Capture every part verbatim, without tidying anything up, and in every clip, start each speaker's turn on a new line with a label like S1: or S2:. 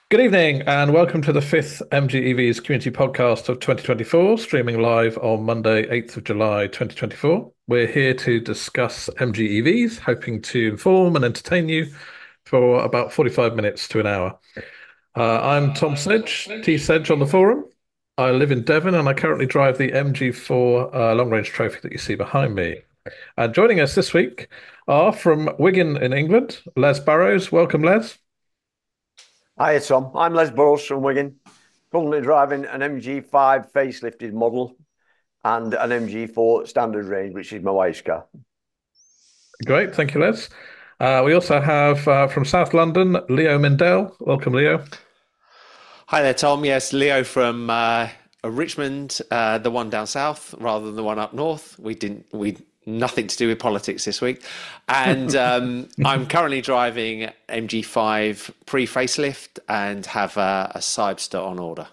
S1: Good evening and welcome to the fifth M G E Vs Community Podcast of twenty twenty-four, streaming live on Monday, eighth of July, twenty twenty-four. We're here to discuss M G E Vs, hoping to inform and entertain you for about forty-five minutes to an hour. Uh, I'm Tom Sedge, T Sedge on the forum. I live in Devon and I currently drive the M G four uh, long range trophy that you see behind me. And joining us this week are from Wigan in England, Les Barrows. Welcome, Les.
S2: Hi, Tom. I'm Les Burrows from Wigan, currently driving an M G five facelifted model and an M G four standard range, which is my wife's car.
S1: Great, thank you, Les. Uh, we also have uh, from South London, Leo Mindell. Welcome, Leo.
S3: Hi there, Tom. Yes, Leo from uh, Richmond, uh, the one down south rather than the one up north. We didn't, we nothing to do with politics this week. And um, I'm currently driving M G five pre-facelift and have a, a Cybster on order.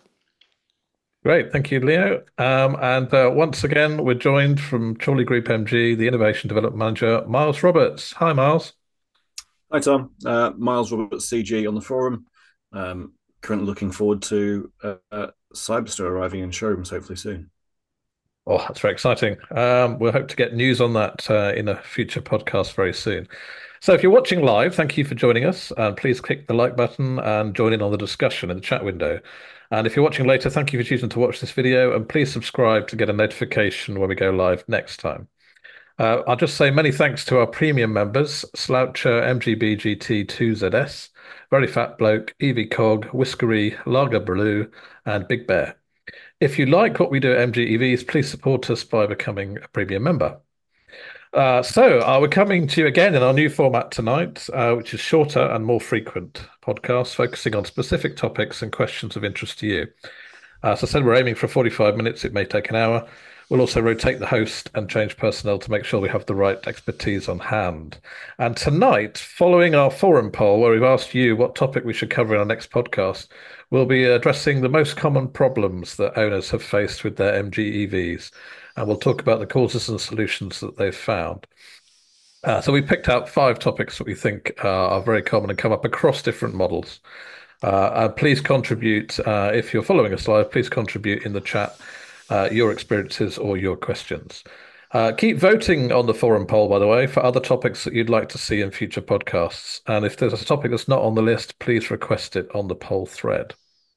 S1: Great, thank you, Leo. Um, and uh, once again, we're joined from Chorley Group M G, the Innovation Development Manager, Miles Roberts. Hi, Miles.
S4: Hi, Tom. Uh, Miles Roberts, C G on the forum. Um, currently looking forward to uh, uh, Cybster arriving in showrooms hopefully soon.
S1: Oh, that's very exciting. Um, we'll hope to get news on that uh, in a future podcast very soon. So if you're watching live, thank you for joining us. And please click the like button and join in on the discussion in the chat window. And if you're watching later, thank you for choosing to watch this video. And please subscribe to get a notification when we go live next time. Uh, I'll just say many thanks to our premium members, Sloucher, M G B G T two Z S, Very Fat Bloke, Evie Cog, Whiskery, Lager Blue, and Big Bear. If you like what we do at M G E Vs, please support us by becoming a premium member. Uh, so uh, we're coming to you again in our new format tonight, uh, which is shorter and more frequent podcasts focusing on specific topics and questions of interest to you. Uh, as I said, we're aiming for forty-five minutes. It may take an hour. We'll also rotate the host and change personnel to make sure we have the right expertise on hand. And tonight, following our forum poll, where we've asked you what topic we should cover in our next podcast, we'll be addressing the most common problems that owners have faced with their M G E Vs. And we'll talk about the causes and solutions that they've found. Uh, so we picked out five topics that we think uh, are very common and come up across different models. Uh, and please contribute, uh, if you're following us live, please contribute in the chat uh, your experiences or your questions. Uh, keep voting on the forum poll, by the way, for other topics that you'd like to see in future podcasts. And if there's a topic that's not on the list, please request it on the poll thread.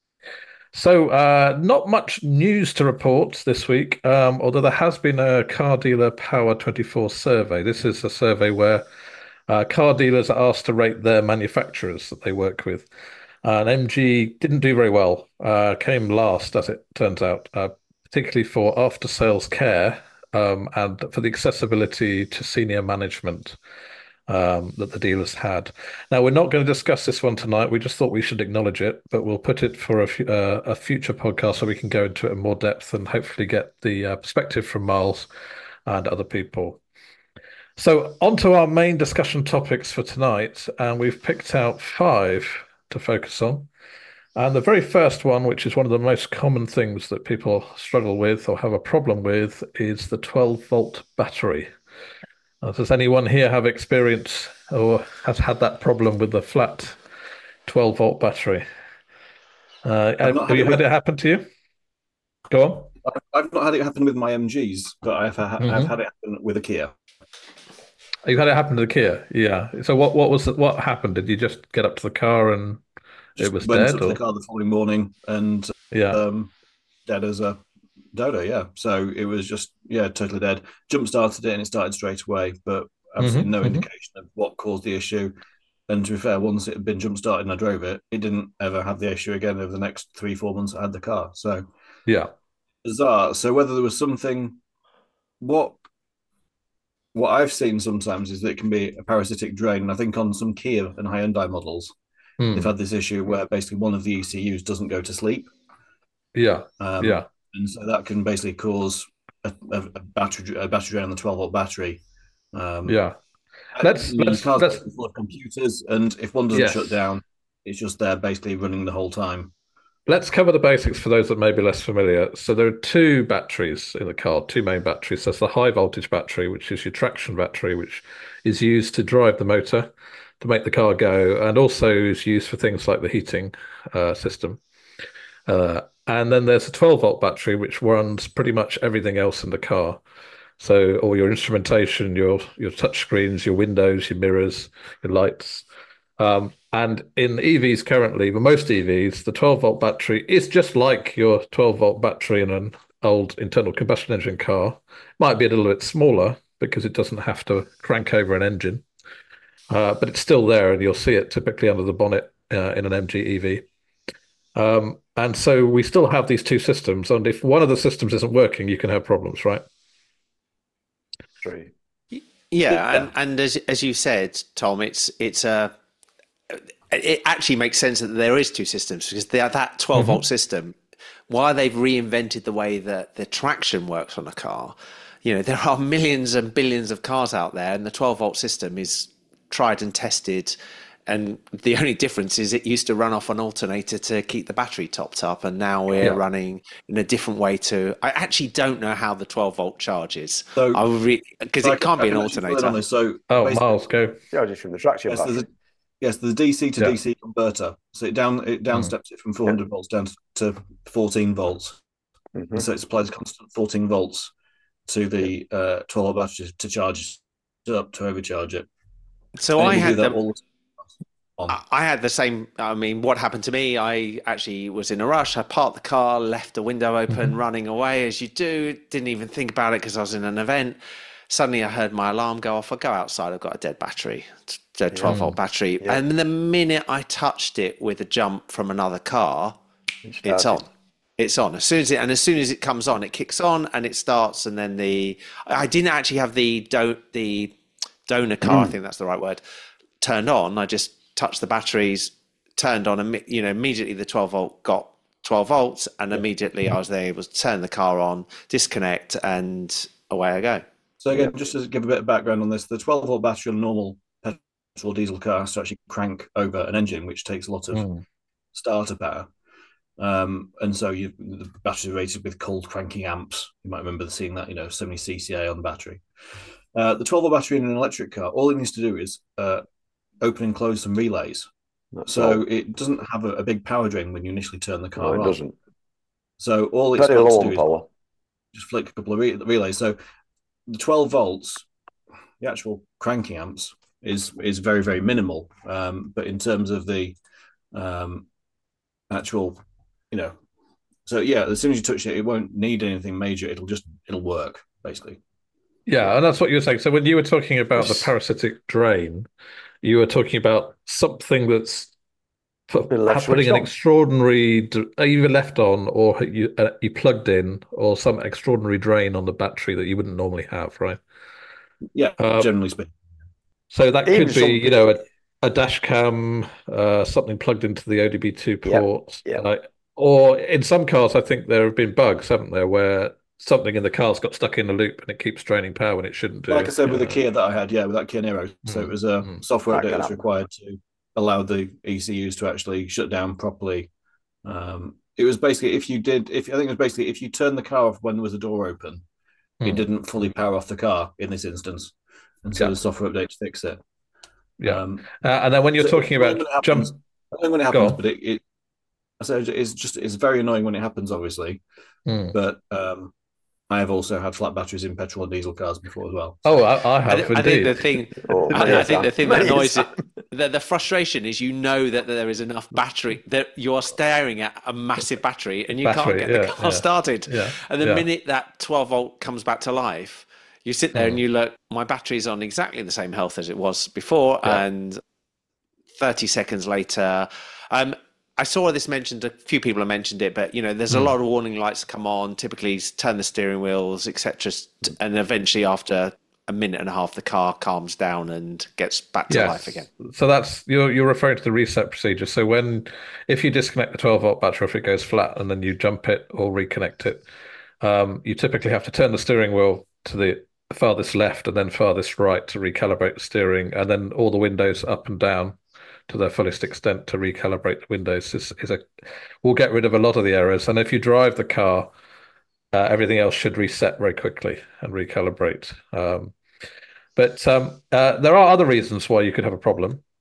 S1: So uh, not much news to report this week, um, although there has been a Car Dealer Power twenty-four survey. This is a survey where uh, car dealers are asked to rate their manufacturers that they work with. Uh, and M G didn't do very well, uh, came last, as it turns out, uh, particularly for after-sales care um, and for the accessibility to senior management um, that the dealers had. Now, we're not going to discuss this one tonight. We just thought we should acknowledge it, but we'll put it for a, uh, a future podcast so we can go into it in more depth and hopefully get the uh, perspective from Miles and other people. So on to our main discussion topics for tonight, and we've picked out five to focus on. And the very first one, which is one of the most common things that people struggle with or have a problem with, is the twelve volt battery. Uh, does anyone here have experience or has had that problem with the flat twelve volt battery? Uh, have have you had it happen to you? Go on.
S4: I've not had it happen with my M Gs, but I've, ha-
S1: Mhm.
S4: I've had it happen with a Kia.
S1: You've had it happen to the Kia, yeah. So what what was the, what happened? Did you just get up to the car and
S4: Just
S1: it was
S4: went
S1: dead?
S4: up to
S1: Or?
S4: the car the following morning and
S1: Yeah.
S4: um, dead as a dodo, yeah. So it was just, yeah, totally dead. Jump started it and it started straight away, but absolutely
S1: Mhm,
S4: no
S1: mhm.
S4: indication of what caused the issue. And to be fair, once it had been jump started and I drove it, it didn't ever have the issue again over the next three, four months I had the car. So
S1: Yeah.
S4: bizarre. So whether there was something, what what I've seen sometimes is that it can be a parasitic drain. And I think on some Kia and Hyundai models, they've
S1: Mm.
S4: had this issue where basically one of the E C Us doesn't go to sleep.
S1: Yeah.
S4: Um,
S1: Yeah.
S4: and so that can basically cause a, a, a battery a battery drain on the twelve volt battery. Um,
S1: Yeah. Let's
S4: the
S1: let's
S4: car's
S1: let's
S4: basically full of computers, and if one doesn't shut
S1: yes.
S4: down, it's just there basically running the whole time.
S1: Let's cover the basics for those that may be less familiar. So there are two batteries in the car, two main batteries. There's the high voltage battery, which is your traction battery, which is used to drive the motor. to make the car go, and also is used for things like the heating uh, system. Uh, and then there's a twelve volt battery, which runs pretty much everything else in the car. So all your instrumentation, your your touch screens, your windows, your mirrors, your lights. Um, and in E Vs currently, for most E Vs, the twelve volt battery is just like your twelve volt battery in an old internal combustion engine car. Might be a little bit smaller because it doesn't have to crank over an engine, uh, but it's still there, and you'll see it typically under the bonnet uh, in an M G E V. Um, and so we still have these two systems, and if one of the systems isn't working, you can have problems, right?
S2: True.
S3: Yeah,
S2: Yeah.
S3: and, and as as you said, Tom, it's it's a it actually makes sense that there is two systems because they are that twelve volt system. While they've reinvented the way that the traction works on a car, you know, there are millions and billions of cars out there, and the twelve volt system is tried and tested. And the only difference is it used to run off an alternator to keep the battery topped up, and now we're
S1: Yeah.
S3: running in a different way to. I actually don't know how the twelve volt charges.
S4: So-
S3: I re, because
S4: So I
S3: it can't be
S4: I
S3: an
S4: can actually fill in on
S3: alternator.
S4: this. So
S1: Oh,
S4: basically-
S1: Miles, go.
S2: Yeah, just from the traction
S4: yes,
S2: battery.
S4: there's a, yes, there's a D C to
S1: Yeah.
S4: D C converter. So it down it down steps it from four hundred volts down to fourteen volts.
S2: Mhm.
S4: And so it supplies constant fourteen volts to the uh, twelve volt battery to charge it up to overcharge it.
S3: So
S4: And
S3: I
S4: it will do
S3: had
S4: that
S3: the,
S4: all the time. On.
S3: I I had the same. I mean, what happened to me? I actually was in a rush. I parked the car, left the window open, running away as you do. Didn't even think about it because I was in an event. Suddenly, I heard my alarm go off. I go outside. I've got a dead battery, dead twelve volt battery.
S2: Yeah.
S3: And the minute I touched it with a jump from another car, it's
S2: started.
S3: on. It's on as soon as it, and as soon as it comes on, it kicks on and it starts. And then the I didn't actually have the do, the donor car. I think that's the right word. Turned on. I just touched the batteries, turned on, and you know immediately the twelve volt got twelve volts, and immediately I was there able to turn the car on, disconnect, and away I go.
S4: So again, just to give a bit of background on this, the twelve volt battery on a normal petrol or diesel car has to actually crank over an engine, which takes a lot of
S1: Mm.
S4: starter power. Um, and so you the batteries are rated with cold cranking amps. You might remember seeing that, you know, seventy C C A on the battery. Uh, the twelve volt battery in an electric car, all it needs to do is uh, open and close some relays.
S2: That's
S4: So
S2: all.
S4: it doesn't have a, a big power drain when you initially turn the
S2: No,
S4: car
S2: it
S4: on.
S2: doesn't.
S4: So all it's
S2: Very
S4: got
S2: low
S4: to do
S2: on
S4: is
S2: power.
S4: just flick a couple of re- relays. So the twelve volts, the actual cranking amps, is is very very minimal. Um, but in terms of the um, actual, you know, so yeah, as soon as you touch it, it won't need anything major. It'll just it'll work basically.
S1: Yeah, and that's what you were saying. So when you were talking about the
S2: Yes.
S1: parasitic drain, you were talking about something that's put,
S2: Been left
S1: putting
S2: switched
S1: an
S2: on.
S1: extraordinary, d- either left on or you uh, you plugged in, or some extraordinary drain on the battery that you wouldn't normally have, right?
S4: Yeah,
S1: Uh,
S4: generally speaking.
S1: So that
S2: Even
S1: could be,
S2: some-
S1: you know, a, a dash cam, uh, something plugged into the O D B two
S2: Yeah,
S1: port,
S2: yeah.
S1: uh, or in some cars, I think there have been bugs, haven't there, where something in the car's got stuck in a loop and it keeps draining power when it shouldn't do.
S4: Like I said, with the
S1: Uh,
S4: Kia that I had, yeah, with that Kia Niro. So it was a
S1: Mm.
S4: software
S2: That
S4: update
S2: can
S4: that's
S2: happen.
S4: required to allow the E C Us to actually shut down properly. Um, it was basically if you did, if I think it was basically if you turned the car off when there was a door open, it
S1: Mm.
S4: didn't fully power off the car in this instance, and so
S1: Yeah.
S4: the software update to fix it.
S1: Yeah.
S4: Um,
S1: Uh, and then when you're
S4: so
S1: talking
S4: when
S1: about
S4: it happens,
S1: jump,
S4: I don't know when it
S1: Go
S4: happens,
S1: on.
S4: but it, it I said it's just it's very annoying when it happens, obviously.
S1: Mm.
S4: But um, I have also had flat batteries in petrol and diesel cars before as well.
S1: Oh, I, I
S3: I,
S1: have
S3: th- I think the
S1: indeed.
S3: thing,
S2: Oh,
S3: I,
S2: many
S3: I
S2: a
S3: think the
S2: time.
S3: thing that
S2: Many a
S3: annoys it,
S2: time.
S3: the, the frustration is you know that there is enough battery that you are staring at a massive battery and you
S1: Battery,
S3: can't get
S1: yeah,
S3: the car
S1: yeah.
S3: started.
S1: Yeah,
S3: And the
S1: yeah.
S3: minute that twelve volt comes back to life, you sit there
S1: Mm.
S3: and you look, my battery's on exactly the same health as it was before.
S1: Yeah.
S3: And thirty seconds later, um, I saw this mentioned, a few people have mentioned it, but you know, there's a
S1: Mm.
S3: lot of warning lights that come on, typically turn the steering wheels, et cetera. And eventually after a minute and a half, the car calms down and gets back to
S1: Yes.
S3: life again.
S1: So that's you're you're referring to the reset procedure. So when if you disconnect the twelve volt battery, if it goes flat and then you jump it or reconnect it, um, you typically have to turn the steering wheel to the farthest left and then farthest right to recalibrate the steering, and then all the windows up and down to their fullest extent to recalibrate the windows. Is is a will get rid of a lot of the errors. And if you drive the car, uh, everything else should reset very quickly and recalibrate. Um, but um, uh, there are other reasons why you could have a problem.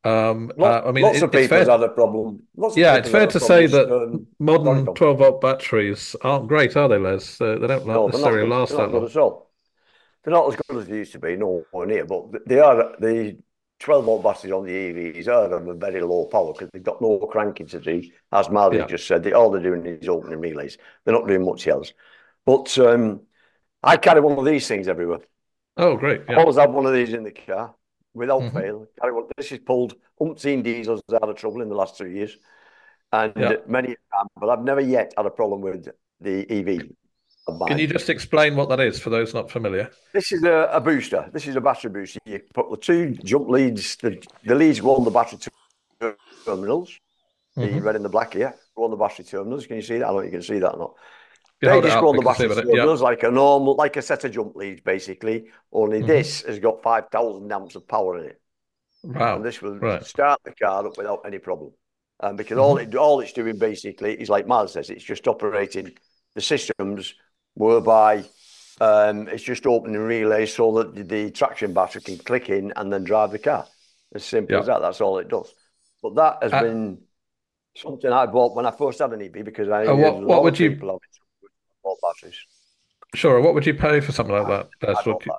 S1: Um,
S2: Lot,
S1: uh, I mean,
S2: lots
S1: it,
S2: of
S1: it's
S2: people's
S1: fair.
S2: had a problem. Lots of
S1: Yeah, it's
S2: people's
S1: fair
S2: had a
S1: to
S2: problem.
S1: say
S2: It's,
S1: that
S2: um, sorry,
S1: modern
S2: Tom.
S1: twelve volt batteries aren't great, are they, Les? Uh, they don't
S2: No, they're not
S1: necessarily
S2: good.
S1: last
S2: They're not
S1: that
S2: good
S1: long.
S2: at all. They're not as good as they used to be, nowhere near. But they are the twelve volt batteries on the E Vs are of a very low power because they've got no cranking to do. As Marley
S1: Yeah.
S2: just said, they, all they're doing is opening relays. They're not doing much else. But um, I carry one of these things everywhere.
S1: Oh, great.
S2: I
S1: Yeah.
S2: always have one of these in the car without
S1: Mhm.
S2: fail. Carry one. This has pulled umpteen diesels out of trouble in the last two years, and
S1: Yeah.
S2: many a time, but I've never yet had a problem with the E V of
S1: Can you
S2: mine.
S1: just explain what that is for those not familiar?
S2: This is a, a booster. This is a battery booster. You put the two jump leads. The, the leads go on the battery terminals. The
S1: hmm
S2: red and the black here go on the battery terminals. Can you see that? I don't know if you can see that or not.
S1: You
S2: They
S1: hold it
S2: just
S1: up,
S2: go on
S1: we
S2: the
S1: can see
S2: battery
S1: about it. Yeah.
S2: terminals like a normal, like a set of jump leads, basically. Only
S1: hmm
S2: this has got five thousand amps of power in it.
S1: Wow.
S2: And this will
S1: Right.
S2: start the car up without any problem. Um, because
S1: Mhm.
S2: all it all it's doing basically is like Miles says, it's just operating the systems whereby um, it's just opening relays so that the, the traction battery can click in and then drive the car. As simple
S1: Yeah.
S2: as that. That's all it does. But that has
S1: Uh,
S2: been something I bought when I first had an E V because I
S1: uh,
S2: there's a
S1: what what
S2: lot
S1: would
S2: of
S1: you
S2: people have bought batteries.
S1: sure? What would you pay for something like
S2: I,
S1: that?
S2: I
S1: Des?
S2: bought
S1: What do you-
S2: that.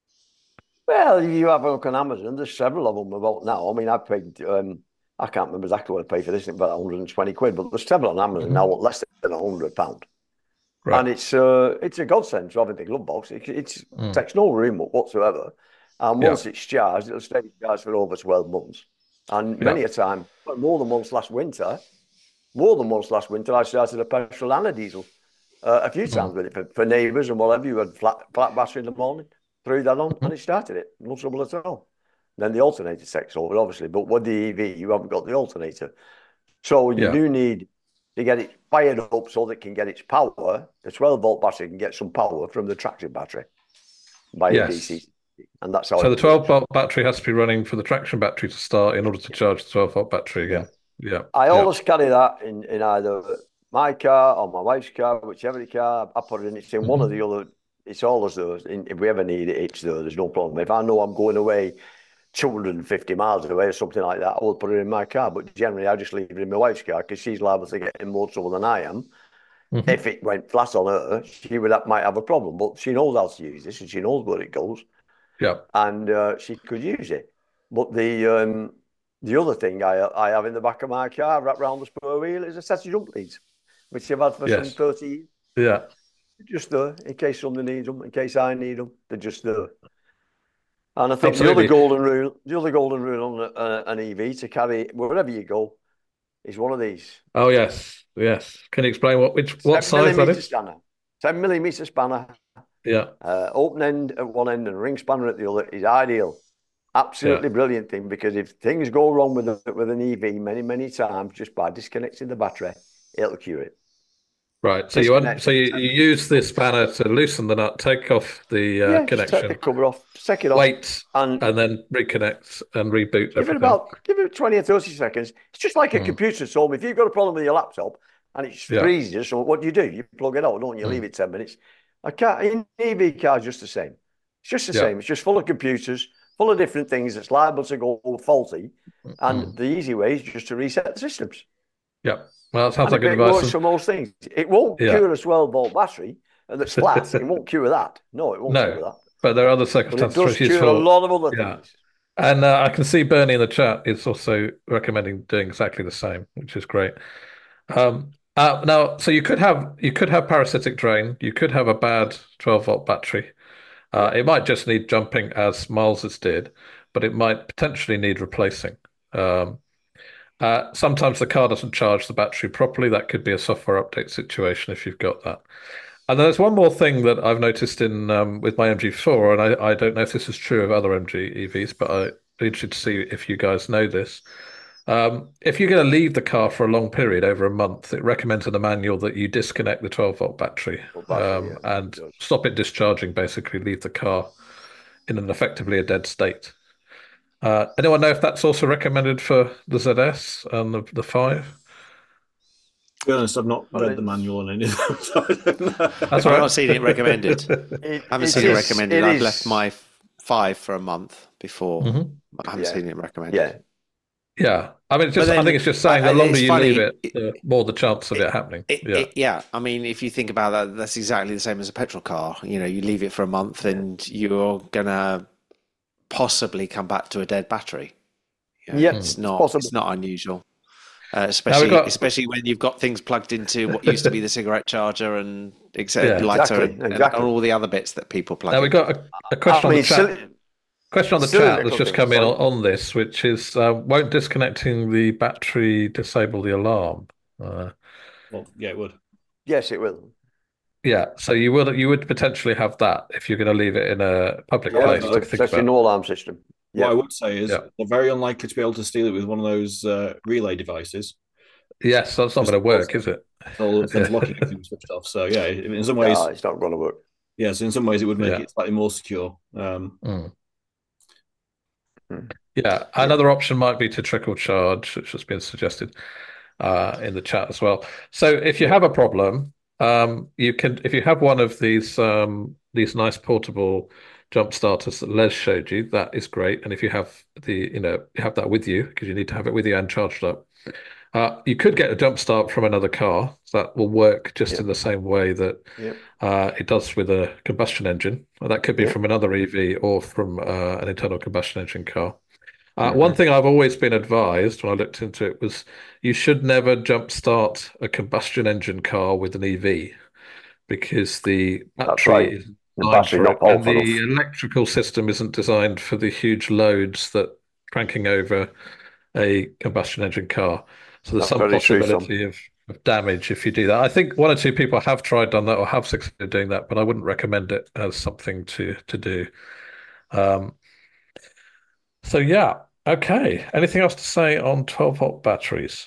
S2: Well, you have a look on Amazon. There's several of them about now. I mean, I paid. Um, I can't remember exactly what I paid for this. About one hundred twenty quid, but there's several on Amazon
S1: Mhm.
S2: now, at less than a hundred pound.
S1: Right.
S2: And it's uh, it's a godsend to having the glove box. It it's,
S1: Mm.
S2: takes no room whatsoever. And
S1: Yeah.
S2: once it's charged, it'll stay charged for over twelve months. And
S1: Yeah.
S2: many a time, well, more than once last winter, more than once last winter, I started a petrol and a diesel uh, a few
S1: Mm.
S2: times with it for, for neighbours and whatever. You had flat, flat battery in the morning, threw that on,
S1: Mhm.
S2: and it started it. No trouble at all. Then the alternator takes over, obviously. But with the E V, you haven't got the alternator. So you
S1: Yeah.
S2: do need to get it fired up so that it can get its power. The twelve volt battery can get some power from the traction battery by a D C.
S1: Yes.
S2: And that's how
S1: So
S2: it
S1: the twelve
S2: works.
S1: volt battery has to be running for the traction battery to start in order to charge the twelve volt battery again. Yeah.
S2: I
S1: Yeah.
S2: always carry that in, in either my car or my wife's car, whichever car. I put it in, it's in one or
S1: Mhm.
S2: the other. It's always there. In- If we ever need it, it's there. There's no problem. If I know I'm going away two hundred fifty miles away or something like that, I will put it in my car. But generally, I just leave it in my wife's car because she's liable to get in more trouble than I am.
S1: Mhm.
S2: If it went flat on her, she would have, might have a problem. But she knows how to use this and she knows where it goes,
S1: Yeah.
S2: and uh, she could use it. But the um, the other thing I I have in the back of my car, wrapped around the spur wheel, is a set of jump leads, which I've had for some
S1: Yes.
S2: thirty years.
S1: Yeah.
S2: They're just there in case somebody needs them, in case I need them. They're just there. And I think the
S1: Absolutely.
S2: other golden rule, the other golden rule on a, uh, an E V to carry wherever you go, is one of these.
S1: Oh yes. Yes. Can you explain what which what
S2: ten
S1: size that
S2: millimeter
S1: is?
S2: spanner. ten millimeter spanner.
S1: Yeah.
S2: Uh, open end at one end and ring spanner at the other is ideal. Absolutely
S1: Yeah.
S2: brilliant thing, because if things go wrong with a, with an E V many, many times, just by disconnecting the battery, it'll cure it.
S1: Right. So you un
S2: Disconnect
S1: so
S2: it.
S1: you, you use this spanner to loosen the nut, take off the uh,
S2: Yeah, just take the
S1: connection,
S2: cover off, take it off,
S1: wait,
S2: and
S1: and then reconnect and reboot
S2: give it
S1: everything.
S2: about give it twenty or thirty seconds. It's just like a
S1: Mm.
S2: computer. So if you've got a problem with your laptop and it
S1: Yeah.
S2: freezes, so what do you do? You plug it out, don't you?
S1: Mm.
S2: Leave it ten minutes. A car, an E V car is just the same. It's just the
S1: Yeah.
S2: same. It's just full of computers, full of different things that's liable to go faulty. And
S1: Mm.
S2: the easy way is just to reset the systems.
S1: Yeah. Well, that sounds
S2: And
S1: like
S2: if
S1: good
S2: it
S1: advice.
S2: works
S1: And-
S2: for most things, it won't
S1: Yeah.
S2: cure a twelve volt battery that's flat. It won't cure that. No, it won't
S1: No.
S2: cure that.
S1: But there are other
S2: But it
S1: circumstances
S2: does
S1: which is
S2: cure a
S1: for.
S2: lot of other
S1: Yeah.
S2: things.
S1: And uh, I can see Bernie in the chat is also recommending doing exactly the same, which is great. Um, uh, now, so you could have you could have parasitic drain. You could have a bad twelve volt battery. Uh, it might just need jumping, as Miles's did, but it might potentially need replacing. Um, uh, sometimes the car doesn't charge the battery properly. That could be a software update situation if you've got that. And there's one more thing that I've noticed in um, with my M G four, and I, I don't know if this is true of other M G E Vs, but I'm interested to see if you guys know this. Um, if you're going to leave the car for a long period, over a month, it recommends in the manual that you disconnect the twelve volt battery,
S2: Well, battery,
S1: um,
S2: yeah,
S1: and
S2: it does.
S1: stop it discharging, basically leave the car in an effectively a dead state. Uh, anyone know if that's also recommended for the Z S and the, the five?
S4: To be honest, I've not
S2: Well,
S4: read the
S2: it's-
S4: manual on any of them, so I don't know.
S1: That's
S3: I've
S1: all right.
S3: not seen it recommended.
S2: It,
S3: I haven't
S2: it
S3: seen it
S2: is-
S3: recommended.
S2: it
S3: I've
S2: is-
S3: left my f- five for a month before.
S1: Mhm.
S3: I haven't
S2: Yeah.
S3: seen it recommended.
S2: Yeah.
S1: Yeah. I mean, it's
S3: But
S1: just, I
S3: then
S1: think it's just saying
S3: I,
S1: the
S3: I,
S1: longer
S3: it's
S1: you leave
S3: funny.
S1: it,
S3: It,
S1: the more the chance of
S3: it,
S1: it happening.
S3: it,
S1: Yeah.
S3: it, yeah, I mean, if you think about that, that's exactly the same as a petrol car. You know, you leave it for a month, and you're gonna possibly come back to a dead battery. You know,
S2: Yeah,
S1: Mm.
S3: it's
S2: it's
S3: not it's
S2: possible.
S3: not unusual, uh,
S1: Now we've
S3: especially
S1: got,
S3: especially when you've got things plugged into what used to be the cigarette charger and except
S1: yeah.
S3: lighter
S2: Exactly,
S3: and, and
S2: exactly.
S3: all the other bits that people plug
S1: Now we've
S3: in.
S1: got a, a
S2: I
S1: question on the
S2: mean,
S1: chat.
S2: silly,
S1: Question on the
S2: silly
S1: chat that's
S2: little
S1: just
S2: things.
S1: come in
S2: Sorry.
S1: on, on this, which is uh, won't disconnecting the battery disable the alarm? Uh,
S4: Well, yeah, it would.
S2: Yes, it will.
S1: yeah, so you would you would potentially have that if you're going to leave it in a public
S2: Yeah,
S4: What,
S1: place
S2: it's
S1: to
S4: uh,
S2: a,
S1: think
S2: it's a
S1: about.
S2: no alarm system.
S4: what I
S2: Yeah,
S4: would say is
S1: Yeah.
S4: they're very unlikely to be able to steal it with one of those uh, relay devices.
S1: Yes, that's not
S4: Just
S1: going to work,
S4: also,
S1: is it?
S4: all of things
S1: Yeah.
S4: locking everything switched off. So yeah, in in some
S2: no,
S4: ways,
S2: it's not going to work.
S4: yes, in some ways it would make
S1: Yeah.
S4: it slightly more secure. Um,
S1: Mm.
S2: Hmm.
S1: Yeah.
S2: Yeah,
S1: Another option might be to trickle charge, which has been suggested uh, in the chat as well. So if you
S2: yeah,
S1: have a problem, um, you can if you have one of these um, these nice portable jump starters that Les showed you, that is great. And if you have the you know you have that with you because you need to have it with you and charged up. Uh, you could get a jump start from another car that will work just
S2: yeah,
S1: in the same way that
S2: yeah,
S1: uh, it does with a combustion engine. Well, that could be
S2: yeah.
S1: from another E V or from uh, an internal combustion engine car. Uh, one
S2: Hmm.
S1: thing I've always been advised when I looked into it was you should never jump start a combustion engine car with an E V because the
S2: That's right.
S1: battery is
S2: The
S1: designed
S2: battery
S1: for
S2: not
S1: it and
S2: powerful
S1: the
S2: enough.
S1: electrical system isn't designed for the huge loads that cranking over a combustion engine car. So there's
S2: That's
S1: some
S2: very true, Tom.
S1: possibility of, of damage if you do that. I think one or two people have tried done that or have succeeded doing that, but I wouldn't recommend it as something to to do. Um, so yeah, okay. Anything else to say on twelve volt batteries?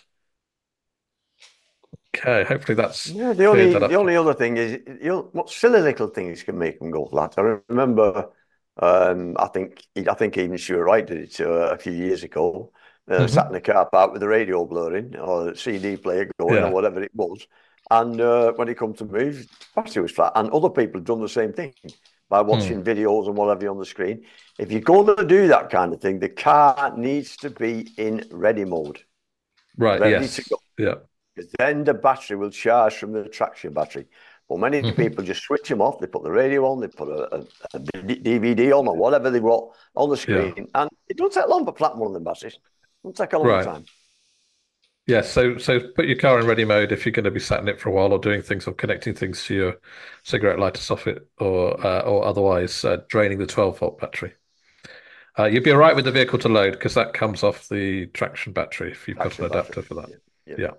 S1: Okay, hopefully that's
S2: Yeah, the
S1: cleared
S2: only
S1: that
S2: the
S1: up.
S2: only other thing is, you know, what silly little things can make them go flat. I remember, um, I think I think even Stuart Wright did it uh, a few years ago. Uh, sat in
S1: Hmm.
S2: the car park with the radio blaring or the C D player going or
S1: Yeah.
S2: whatever it was, and uh, when it come to move, battery was flat. And other people have done the same thing by
S1: Hmm.
S2: watching videos and whatever on the screen. If you're going to do that kind of thing, the car needs to be in ready mode,
S1: Right.
S2: ready to
S1: Yes.
S2: go.
S1: Yeah.
S2: Then the battery will charge from the traction battery. But many
S1: Hmm.
S2: people just switch them off. They put the radio on, they put a, a, a D V D on, or whatever they've got on the
S1: Yeah.
S2: screen. And it don't take long to flatten one of them batteries. It don't take a long
S1: Right.
S2: time.
S1: Yeah. So so put your car in ready mode if you're going to be sat in it for a while or doing things or connecting things to your cigarette lighter socket or uh, or otherwise uh, draining the twelve volt battery. Uh, you'd be all right with the vehicle to load because that comes off the traction battery if you've got an
S2: Traction battery.
S1: adapter for that.
S2: Yeah. Yeah.
S1: Yeah.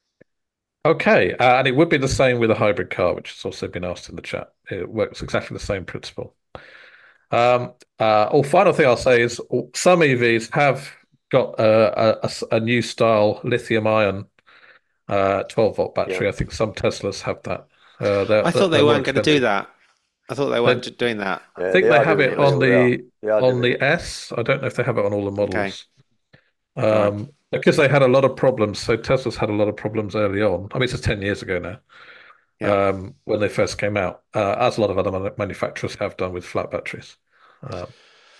S1: Okay. Uh, and it would be the same with a hybrid car, which has also been asked in the chat. It works exactly the same principle. Um, uh, or final thing I'll say is some E Vs have got a, a, a new style lithium ion uh, twelve volt
S2: Yeah.
S1: battery. I think some Teslas have that. Uh, they're,
S3: I thought they
S1: they're more
S3: weren't going to do
S1: expensive.
S3: that. I thought they
S1: They,
S3: weren't doing that.
S1: I
S2: Yeah,
S1: think
S2: they
S1: they
S2: are
S1: have
S2: doing
S1: it
S2: it,
S1: on
S2: Leo. They are.
S1: the
S2: They are
S1: on
S2: doing
S1: the
S2: it.
S1: S. I don't know if they have it on all the
S3: Okay,
S1: models.
S3: right.
S1: Um, because they had a lot of problems. So Tesla's had a lot of problems early on. I mean, it's ten years ago now,
S3: Yeah.
S1: um, when they first came out, uh, as a lot of other man- manufacturers have done with flat batteries. Um,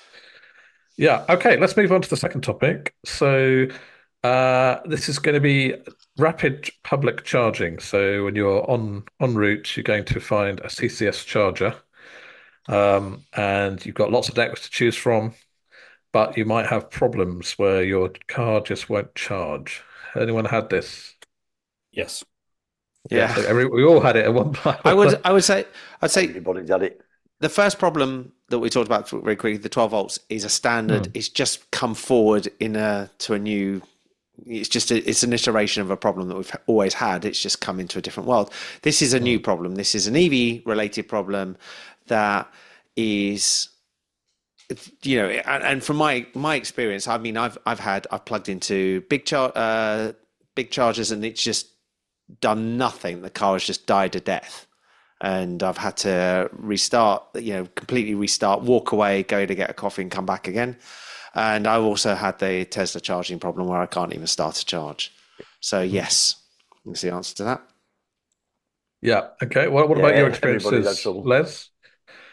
S1: yeah. Okay. Let's move on to the second topic. So uh, this is going to be rapid public charging. So when you're on en route, you're going to find a C C S charger, um, and you've got lots of networks to choose from, but you might have problems where your car just won't charge. Anyone had this?
S4: yes.
S1: Yeah,
S3: Yeah.
S1: so every we all had it at one point.
S3: I would I would say I'd say
S2: Everybody's had it.
S3: the first problem that we talked about very quickly, the twelve volts, is a standard.
S1: Hmm.
S3: It's just come forward in a to a new. It's just a, it's an iteration of a problem that we've always had. It's just come into a different world. This is a new problem. This is an E V related problem that is, you know, and, and from my my experience, I mean, I've I've had I've plugged into big char uh, big chargers and it's just done nothing. The car has just died a death. And I've had to restart, you know, completely restart, walk away, go to get a coffee and come back again. And I've also had the Tesla charging problem where I can't even start a charge. So yes, is the answer to that.
S1: Yeah. Okay. What what about your
S2: Yeah, everybody's had
S1: experiences,
S2: trouble.
S1: Les?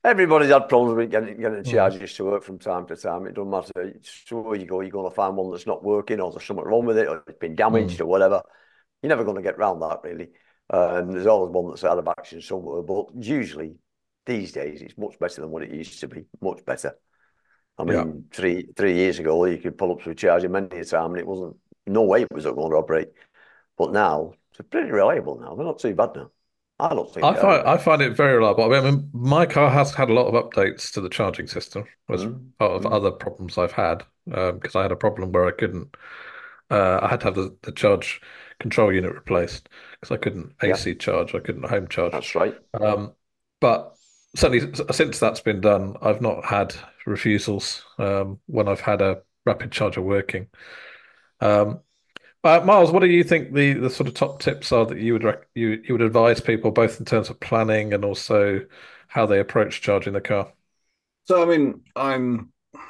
S2: Everybody's had problems with getting, getting the
S1: Mm.
S2: chargers to work from time to time. It doesn't matter. So where you go, you're going to find one that's not working, or there's something wrong with it, or it's been damaged,
S1: Mm.
S2: or whatever. You're never going to get round that, really. Um, there's always one that's out of action somewhere, but usually these days it's much better than what it used to be. Much better. I
S1: Yeah.
S2: mean, three three years ago, you could pull up to a charger many a time, and it wasn't no way it was going to operate. But now it's pretty reliable. Now they're not too bad now. I don't think
S1: I
S2: they are
S1: find
S2: anyway.
S1: I find it very reliable. I mean, my car has had a lot of updates to the charging system as
S2: Mm,
S1: part of
S2: mm.
S1: other problems I've had. Um, because I had a problem where I couldn't. Uh, I had to have the, the charge control unit replaced because I couldn't
S2: Yeah,
S1: A C charge. I couldn't home charge.
S2: that's right.
S1: Um, but certainly s- since that's been done, I've not had refusals um, when I've had a rapid charger working. Um, Uh, Miles, what do you think the, the sort of top tips are that you would rec you you would advise people both in terms of planning and also how they approach charging the car?
S4: So I mean, I'm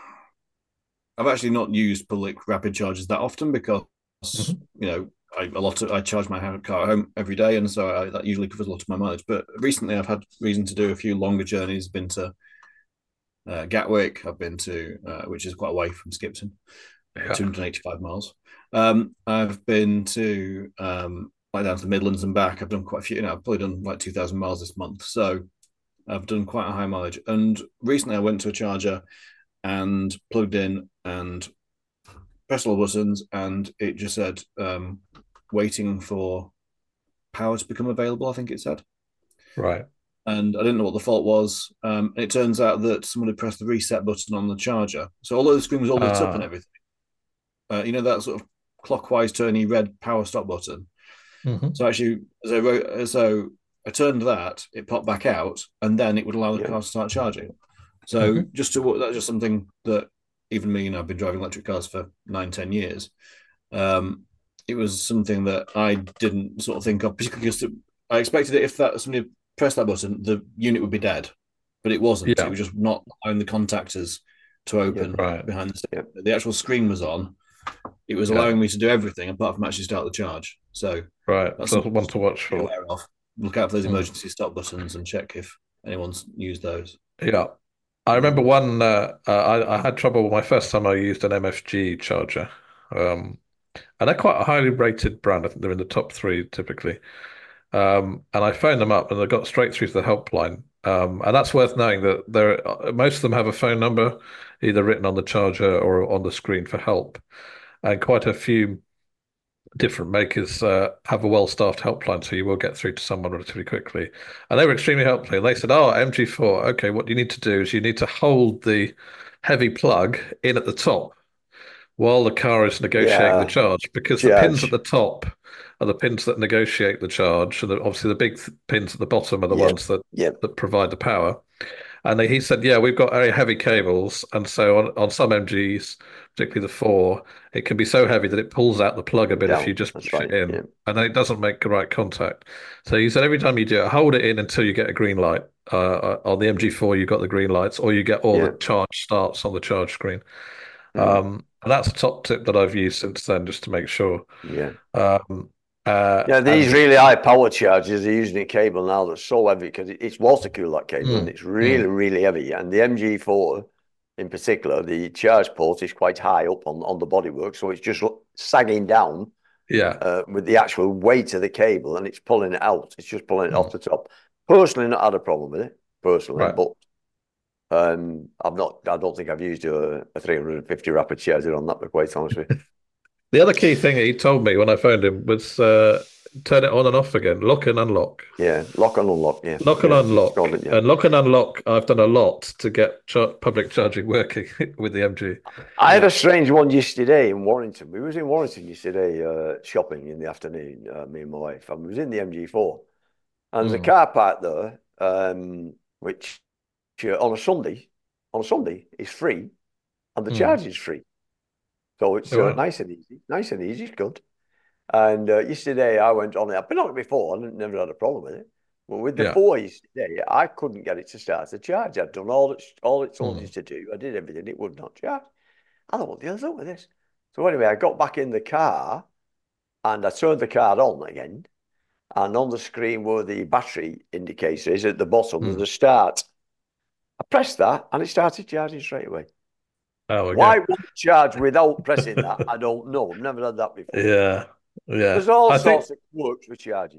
S4: I've actually not used public rapid chargers that often because
S1: Hmm.
S4: you know I a lot of I charge my car at home every day, and so I, that usually covers a lot of my mileage. But recently, I've had reason to do a few longer journeys. Been to uh, Gatwick. I've been to uh, which is quite away from Skipton, uh,
S1: Yeah,
S4: two hundred eighty-five miles. Um, I've been to um, like down to the Midlands and back. I've done quite a few. You know, I've probably done like two thousand miles this month, so I've done quite a high mileage. And recently, I went to a charger and plugged in and pressed all the buttons, and it just said um, waiting for power to become available. I think it said,
S1: right.
S4: and I didn't know what the fault was. Um, it turns out that someone had pressed the reset button on the charger, so although the screen was all lit up and
S1: Uh,
S4: everything, uh, you know that sort of clockwise turny red power stop button.
S1: hmm.
S4: So actually, as I wrote, as I, I turned that, it popped back out, and then it would allow the
S2: Yeah,
S4: car to start charging. So
S1: Hmm.
S4: just to that's just something that even me, you know, I've been driving electric cars for nine, ten years. Um, it was something that I didn't sort of think of, particularly because I expected it if that somebody pressed that button, the unit would be dead, but it wasn't. It
S1: Yeah,
S4: was just not allowing the contactors to
S2: yeah,
S4: open
S1: right.
S4: behind the
S2: yeah,
S4: steering. The actual screen was on. It was
S1: Yeah,
S4: allowing me to do everything apart from actually start the charge. So
S1: right.
S4: that's
S1: So
S4: something
S1: that's one to watch
S4: to be
S1: for.
S4: aware of. Look out for those
S1: Mm.
S4: emergency stop buttons and check if anyone's used those.
S1: Yeah. I remember
S2: mm,
S1: one, uh, uh, I, I had trouble my first time I used an M F G charger. Um, and they're quite a highly rated brand. I think they're in the top three typically. Um, and I phoned them up and I got straight through to the helpline. Um, and that's worth knowing that there, uh, most of them have a phone number either written on the charger or on the screen for help. And quite a few different makers uh, have a well-staffed helpline, so you will get through to someone relatively quickly. And they were extremely helpful. And they said, "Oh, M G four. Okay, what you need to do is you need to hold the heavy plug in at the top while the car is negotiating the
S2: yeah.
S1: charge, because the pins at
S2: Charge.
S1: the top are the pins that negotiate the charge, and the, obviously the big th- pins at the bottom are the
S2: Yeah,
S1: ones that
S2: yeah,
S1: that provide the power. And they, he said, yeah, we've got very heavy cables, and so on, on some M Gs, particularly the four, it can be so heavy that it pulls out the plug a bit if
S2: down.
S1: you just
S2: That's
S1: push it
S2: right.
S1: in,
S2: Yeah,
S1: and then it doesn't make the right contact. So he said every time you do it, hold it in until you get a green light. Uh, on the M G four, you've got the green lights, or you get all the
S2: yeah,
S1: charge starts on the charge screen.
S2: mm,
S1: Um, and that's a top tip that I've used since then, just to make sure.
S2: yeah.
S1: Um, uh,
S2: Yeah, these
S1: and
S2: really high power chargers are using a cable now that's so heavy because it's water cooled, that cable, and
S1: mm,
S2: it's really,
S1: mm,
S2: really heavy. And the M G four in particular, the charge port is quite high up on, on the bodywork, so it's just sagging down
S1: yeah,
S2: uh, with the actual weight of the cable, and it's pulling it out. It's just pulling it off
S1: mm,
S2: the top. Personally, not had a problem with it, personally,
S1: right.
S2: but um, I've not. I don't think I've used a, a three hundred fifty rapid charger on that, to be quite honest with you.
S1: The other key thing he told me when I phoned him was uh, turn it on and off again, lock and unlock,
S2: Yeah, lock and unlock. Yeah,
S1: lock and
S2: yeah, it's
S1: unlock,
S2: called it. Yeah.
S1: and lock and unlock. I've done a lot to get char public charging working with the M G.
S2: I had
S4: Yeah.
S2: a strange one yesterday in Warrington. We was in Warrington yesterday, uh, shopping in the afternoon, uh, me and my wife, and we was in the M G four. And there's a
S1: Mm,
S2: car park there, um, which uh, on a Sunday, on a Sunday is free, and the
S1: mm.
S2: charge is free. So it's
S1: Oh,
S2: uh,
S1: wow.
S2: nice and easy, nice and easy, it's good. And uh, yesterday I went on it. I've been on it before, and never had a problem with it. But with the
S1: Yeah.
S2: four yesterday, I couldn't get it to start the charge. I'd done all it all it told you
S1: Mm,
S2: to do. I did everything. It would not charge. I thought, what the hell's up with this? So anyway, I got back in the car and I turned the car on again. And on the screen where the battery indicator is at the bottom, there's
S1: mm.
S2: a start. I pressed that and it started charging straight away.
S1: Oh, okay.
S2: Why won't it charge without pressing that? I don't know. I've never had that before.
S1: Yeah, yeah.
S2: There's all
S1: I
S2: sorts
S1: think
S2: of quirks with charging.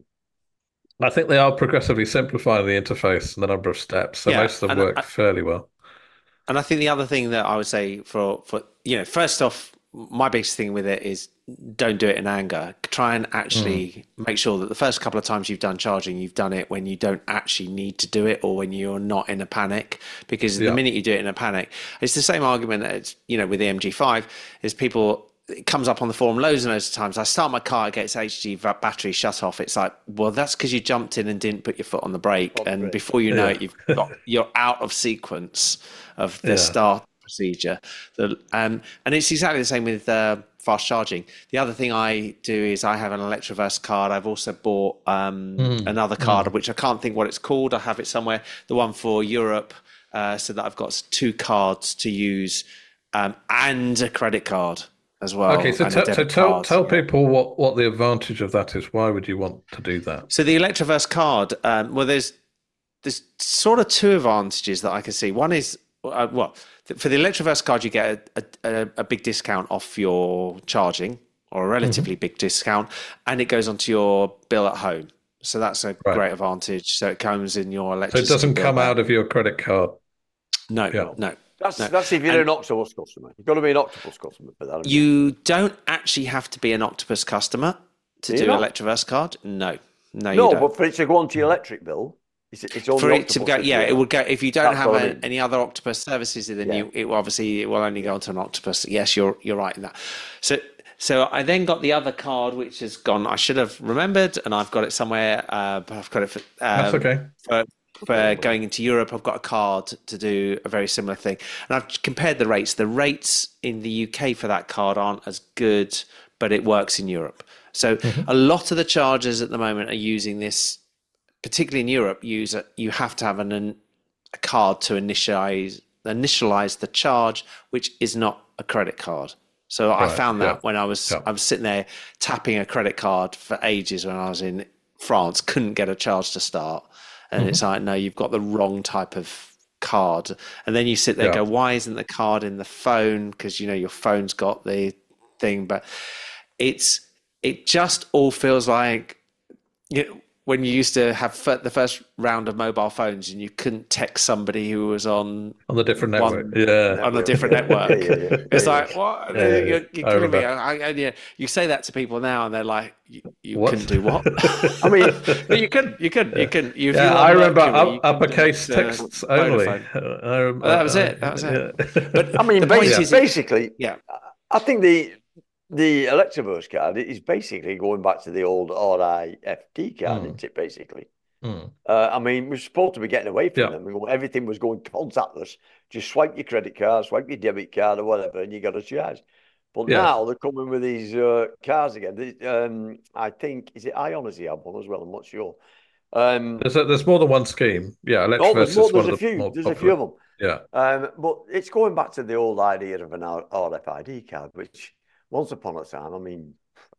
S1: I think they are progressively simplifying the interface and the number of steps, so
S3: Yeah,
S1: most of them
S3: and
S1: work
S3: I,
S1: fairly well.
S3: and I think the other thing that I would say for for you know, first off, my biggest thing with it is don't do it in anger. Try and actually mm. make sure that the first couple of times you've done charging, you've done it when you don't actually need to do it or when you're not in a panic. Because yeah. the minute you do it in a panic, it's the same argument that, you know, with the M G five is people, it comes up on the forum loads and loads of times. I start my car, it gets H G battery shut off. It's like, well, that's because you jumped in and didn't put your foot on the brake. On and brake. Before you know yeah. it, you've got, you're out of sequence of the yeah. start procedure. The, um, and it's exactly the same with uh, fast charging. The other thing I do is I have an Electroverse card. I've also bought um, mm. another card, mm. which I can't think what it's called. I have it somewhere. The one for Europe, uh, so that I've got two cards to use um, and a credit card as well.
S1: Okay, so, t- so tell tell yeah. people what, what the advantage of that is. Why would you want to do that?
S3: So the Electroverse card, um, well, there's there's sort of two advantages that I can see. One is, uh, well, for the Electroverse card, you get a, a, a big discount off your charging, or a relatively mm-hmm. big discount, and it goes onto your bill at home. So that's a right. great advantage. So it comes in your electricity.
S1: So it doesn't
S3: bill
S1: come
S3: there.
S1: out of your credit card.
S3: No,
S1: yeah.
S3: no.
S2: That's
S3: no.
S2: that's if you're and an Octopus customer. You've got to be an Octopus customer for that.
S3: You, you don't actually have to be an Octopus customer to do, do an Electroverse card. No, no, you
S2: no.
S3: don't.
S2: But for it to go onto your electric bill, it's, it's only
S3: for it
S2: Octopus
S3: to go. Yeah, it would go if you don't
S2: that's
S3: have a,
S2: I mean.
S3: any other Octopus services. Then
S2: yeah.
S3: you it obviously it will only go onto an Octopus. Yes, you're you're right in that. So. So I then got the other card, which has gone. I should have remembered, and I've got it somewhere. Uh, but I've got it for. Um,
S1: That's okay.
S3: For, for going into Europe, I've got a card to do a very similar thing, and I've compared the rates. The rates in the U K for that card aren't as good, but it works in Europe. So mm-hmm. a lot of the chargers at the moment are using this, particularly in Europe. Use a, you have to have an, an a card to initialize initialize the charge, which is not a credit card. So right, I found that yeah. when I was yeah. I was sitting there tapping a credit card for ages when I was in France, couldn't get a charge to start. And mm-hmm. it's like, no, you've got the wrong type of card. And then you sit there yeah. and go, why isn't the card in the phone? Because, you know, your phone's got the thing. But it's it just all feels like, you know, when you used to have the first round of mobile phones and you couldn't text somebody who was on
S1: on a different
S3: one,
S1: network, yeah,
S3: on a different network. yeah, yeah, yeah. It's yeah, like yeah. what yeah, you're, you're
S1: yeah.
S3: kidding me. I, I, yeah. You say that to people now, and they're like, "You, you
S1: what?
S3: couldn't do what?" I mean, you couldn't, you couldn't, you couldn't. You,
S1: yeah, I remember up, uppercase texts uh, only.
S3: I remember, well, that was it. That was it. Yeah.
S2: But I mean, the basically, is, basically,
S3: yeah.
S2: I think the. The Electroverse card is basically going back to the old R I F D card, mm. isn't it, basically? Mm. Uh, I mean, we're supposed to be getting away from yeah. them. Everything was going contactless. Just swipe your credit card, swipe your debit card or whatever, and you got a charge. But yeah. now they're coming with these uh, cards again. They, um, I think, is it Ion as the one as well? I'm not sure. Um,
S1: there's, a, there's more than one scheme. Yeah, Electroverse
S2: oh, there's, more,
S1: is
S2: there's
S1: one
S2: a few.
S1: The
S2: there's
S1: popular.
S2: a few of them.
S1: Yeah.
S2: Um, but it's going back to the old idea of an R F I D card, which... Once upon a time, I mean,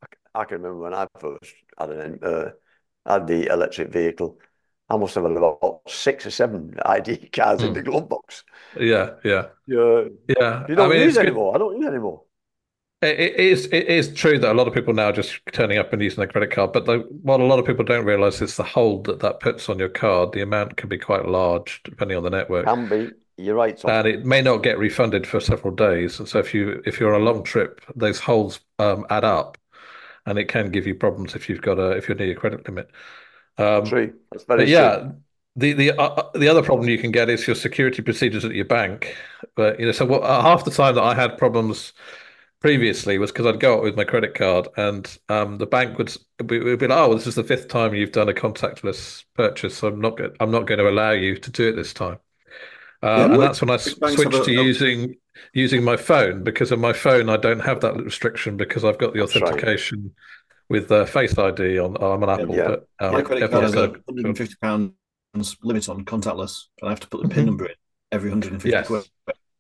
S2: I can remember when I first had an uh, had the electric vehicle. I must have had about six or seven I D cards mm. in the glove box.
S1: Yeah, yeah,
S2: yeah,
S1: yeah.
S2: You don't
S1: I mean,
S2: use anymore. I don't use anymore.
S1: It, it is it is true that a lot of people now are just turning up and using their credit card, but the, what a lot of people don't realise is the hold that that puts on your card. The amount can be quite large depending on the network.
S2: Can be. You're right, Tom.
S1: And it may not get refunded for several days. And so if you if you're on a long trip, those holds um, add up, and it can give you problems if you've got a if you're near your credit limit. Um,
S2: true. That's very
S1: but yeah,
S2: true.
S1: the the uh, the other problem you can get is your security procedures at your bank. But you know, so what, uh, half the time that I had problems previously was because I'd go out with my credit card, and um, the bank would be, would be like, "Oh, this is the fifth time you've done a contactless purchase, so I'm not go- I'm not going to allow you to do it this time." Uh, yeah, and that's when I s- switched a, to using using my phone, because on my phone I don't have that restriction because I've got the authentication right. with uh, Face I D on. Oh, I'm an Apple.
S2: Yeah.
S1: But, um,
S4: my credit card has a one hundred fifty pounds limit on contactless, and I have to put the PIN number in every one hundred fifty
S1: yes.
S4: quid.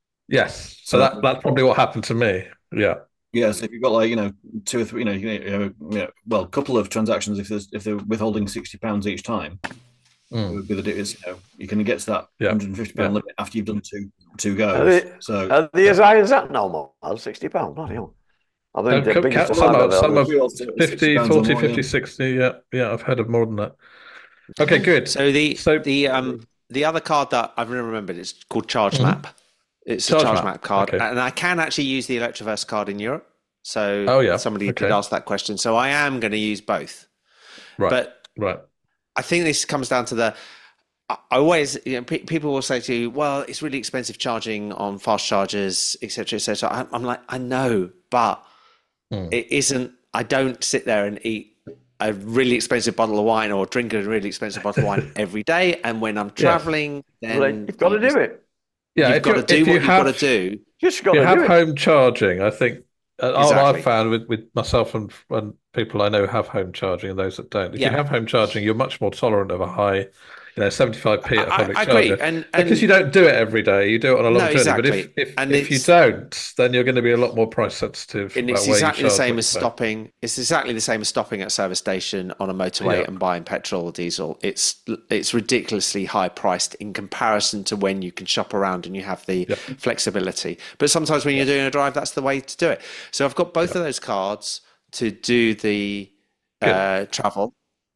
S1: Yes, so that that's probably what happened to me. Yeah.
S4: Yeah, so if you've got like you know two or three, you know, you know, you know well, a couple of transactions, if there's if they're withholding sixty pounds each time, It would be the it's, you know, you can get to that
S1: Yeah.
S4: one hundred fifty pound
S1: Yeah.
S4: limit after you've done two two
S2: Are
S4: goes.
S2: they,
S4: So
S2: are they as high as that now, Miles? sixty pounds, bloody hell. I
S1: Uh,
S2: think the
S1: co-
S2: biggest
S1: ca-
S2: one
S1: some
S2: I've
S1: are,
S2: ever
S1: some
S2: had
S1: are
S2: was
S4: sixty
S1: fifty,
S4: pounds or
S1: forty,
S4: more,
S1: fifty,
S4: yeah.
S1: sixty. Yeah. Yeah. I've heard of more than that. Okay, good.
S3: So the
S1: So,
S3: the um the other card that I've remembered, it's called Charge
S1: Mhm.
S3: Map. It's a
S1: Charge
S3: Charge
S1: Map,
S3: Map card,
S1: okay.
S3: and I can actually use the Electroverse card in Europe. So
S1: Oh, yeah,
S3: somebody
S1: okay.
S3: did ask that question. So I am going to use both.
S1: right.
S3: But
S1: right.
S3: I think this comes down to the. I I always, you know, pe- people will say to you, "Well, it's really expensive charging on fast chargers, et cetera, et cetera" I- I'm like, I know, but
S1: Mm.
S3: it isn't. I don't sit there and eat a really expensive bottle of wine or drink a really expensive bottle of wine every day. And when I'm traveling, then
S2: Well, you've got to
S3: you
S2: do it.
S1: Yeah.
S3: You've
S1: if
S3: got to
S1: you-
S3: do
S1: if
S3: what
S1: you
S3: you've
S1: have,
S3: got to do.
S2: Just got
S1: you
S2: to
S1: have
S2: do it.
S1: home charging, I think. Uh, what
S3: Exactly.
S1: I've found with, with myself and, and people I know have home charging and those that don't. If
S3: Yeah.
S1: you have home charging, you're much more tolerant of a high, you know, seventy-five p at a
S3: I-
S1: public
S3: I agree.
S1: charger.
S3: And-
S1: because
S3: and-
S1: you don't do it every day, you do it on a long
S3: No,
S1: journey. But if
S3: exactly.
S1: if,
S3: And
S1: if you
S3: it's-
S1: don't, then you're going to be a lot more price sensitive
S3: And
S1: about
S3: it's
S1: where
S3: exactly
S1: you
S3: the
S1: charge.
S3: same
S1: what
S3: as
S1: you pay.
S3: stopping. It's exactly the same as stopping at a service station on a motorway
S1: Yeah.
S3: and buying petrol or diesel. It's it's ridiculously high priced in comparison to when you can shop around and you have the
S1: Yeah.
S3: flexibility. But sometimes when you're doing a drive, that's the way to do it. So I've got both of those cards to do the uh, travel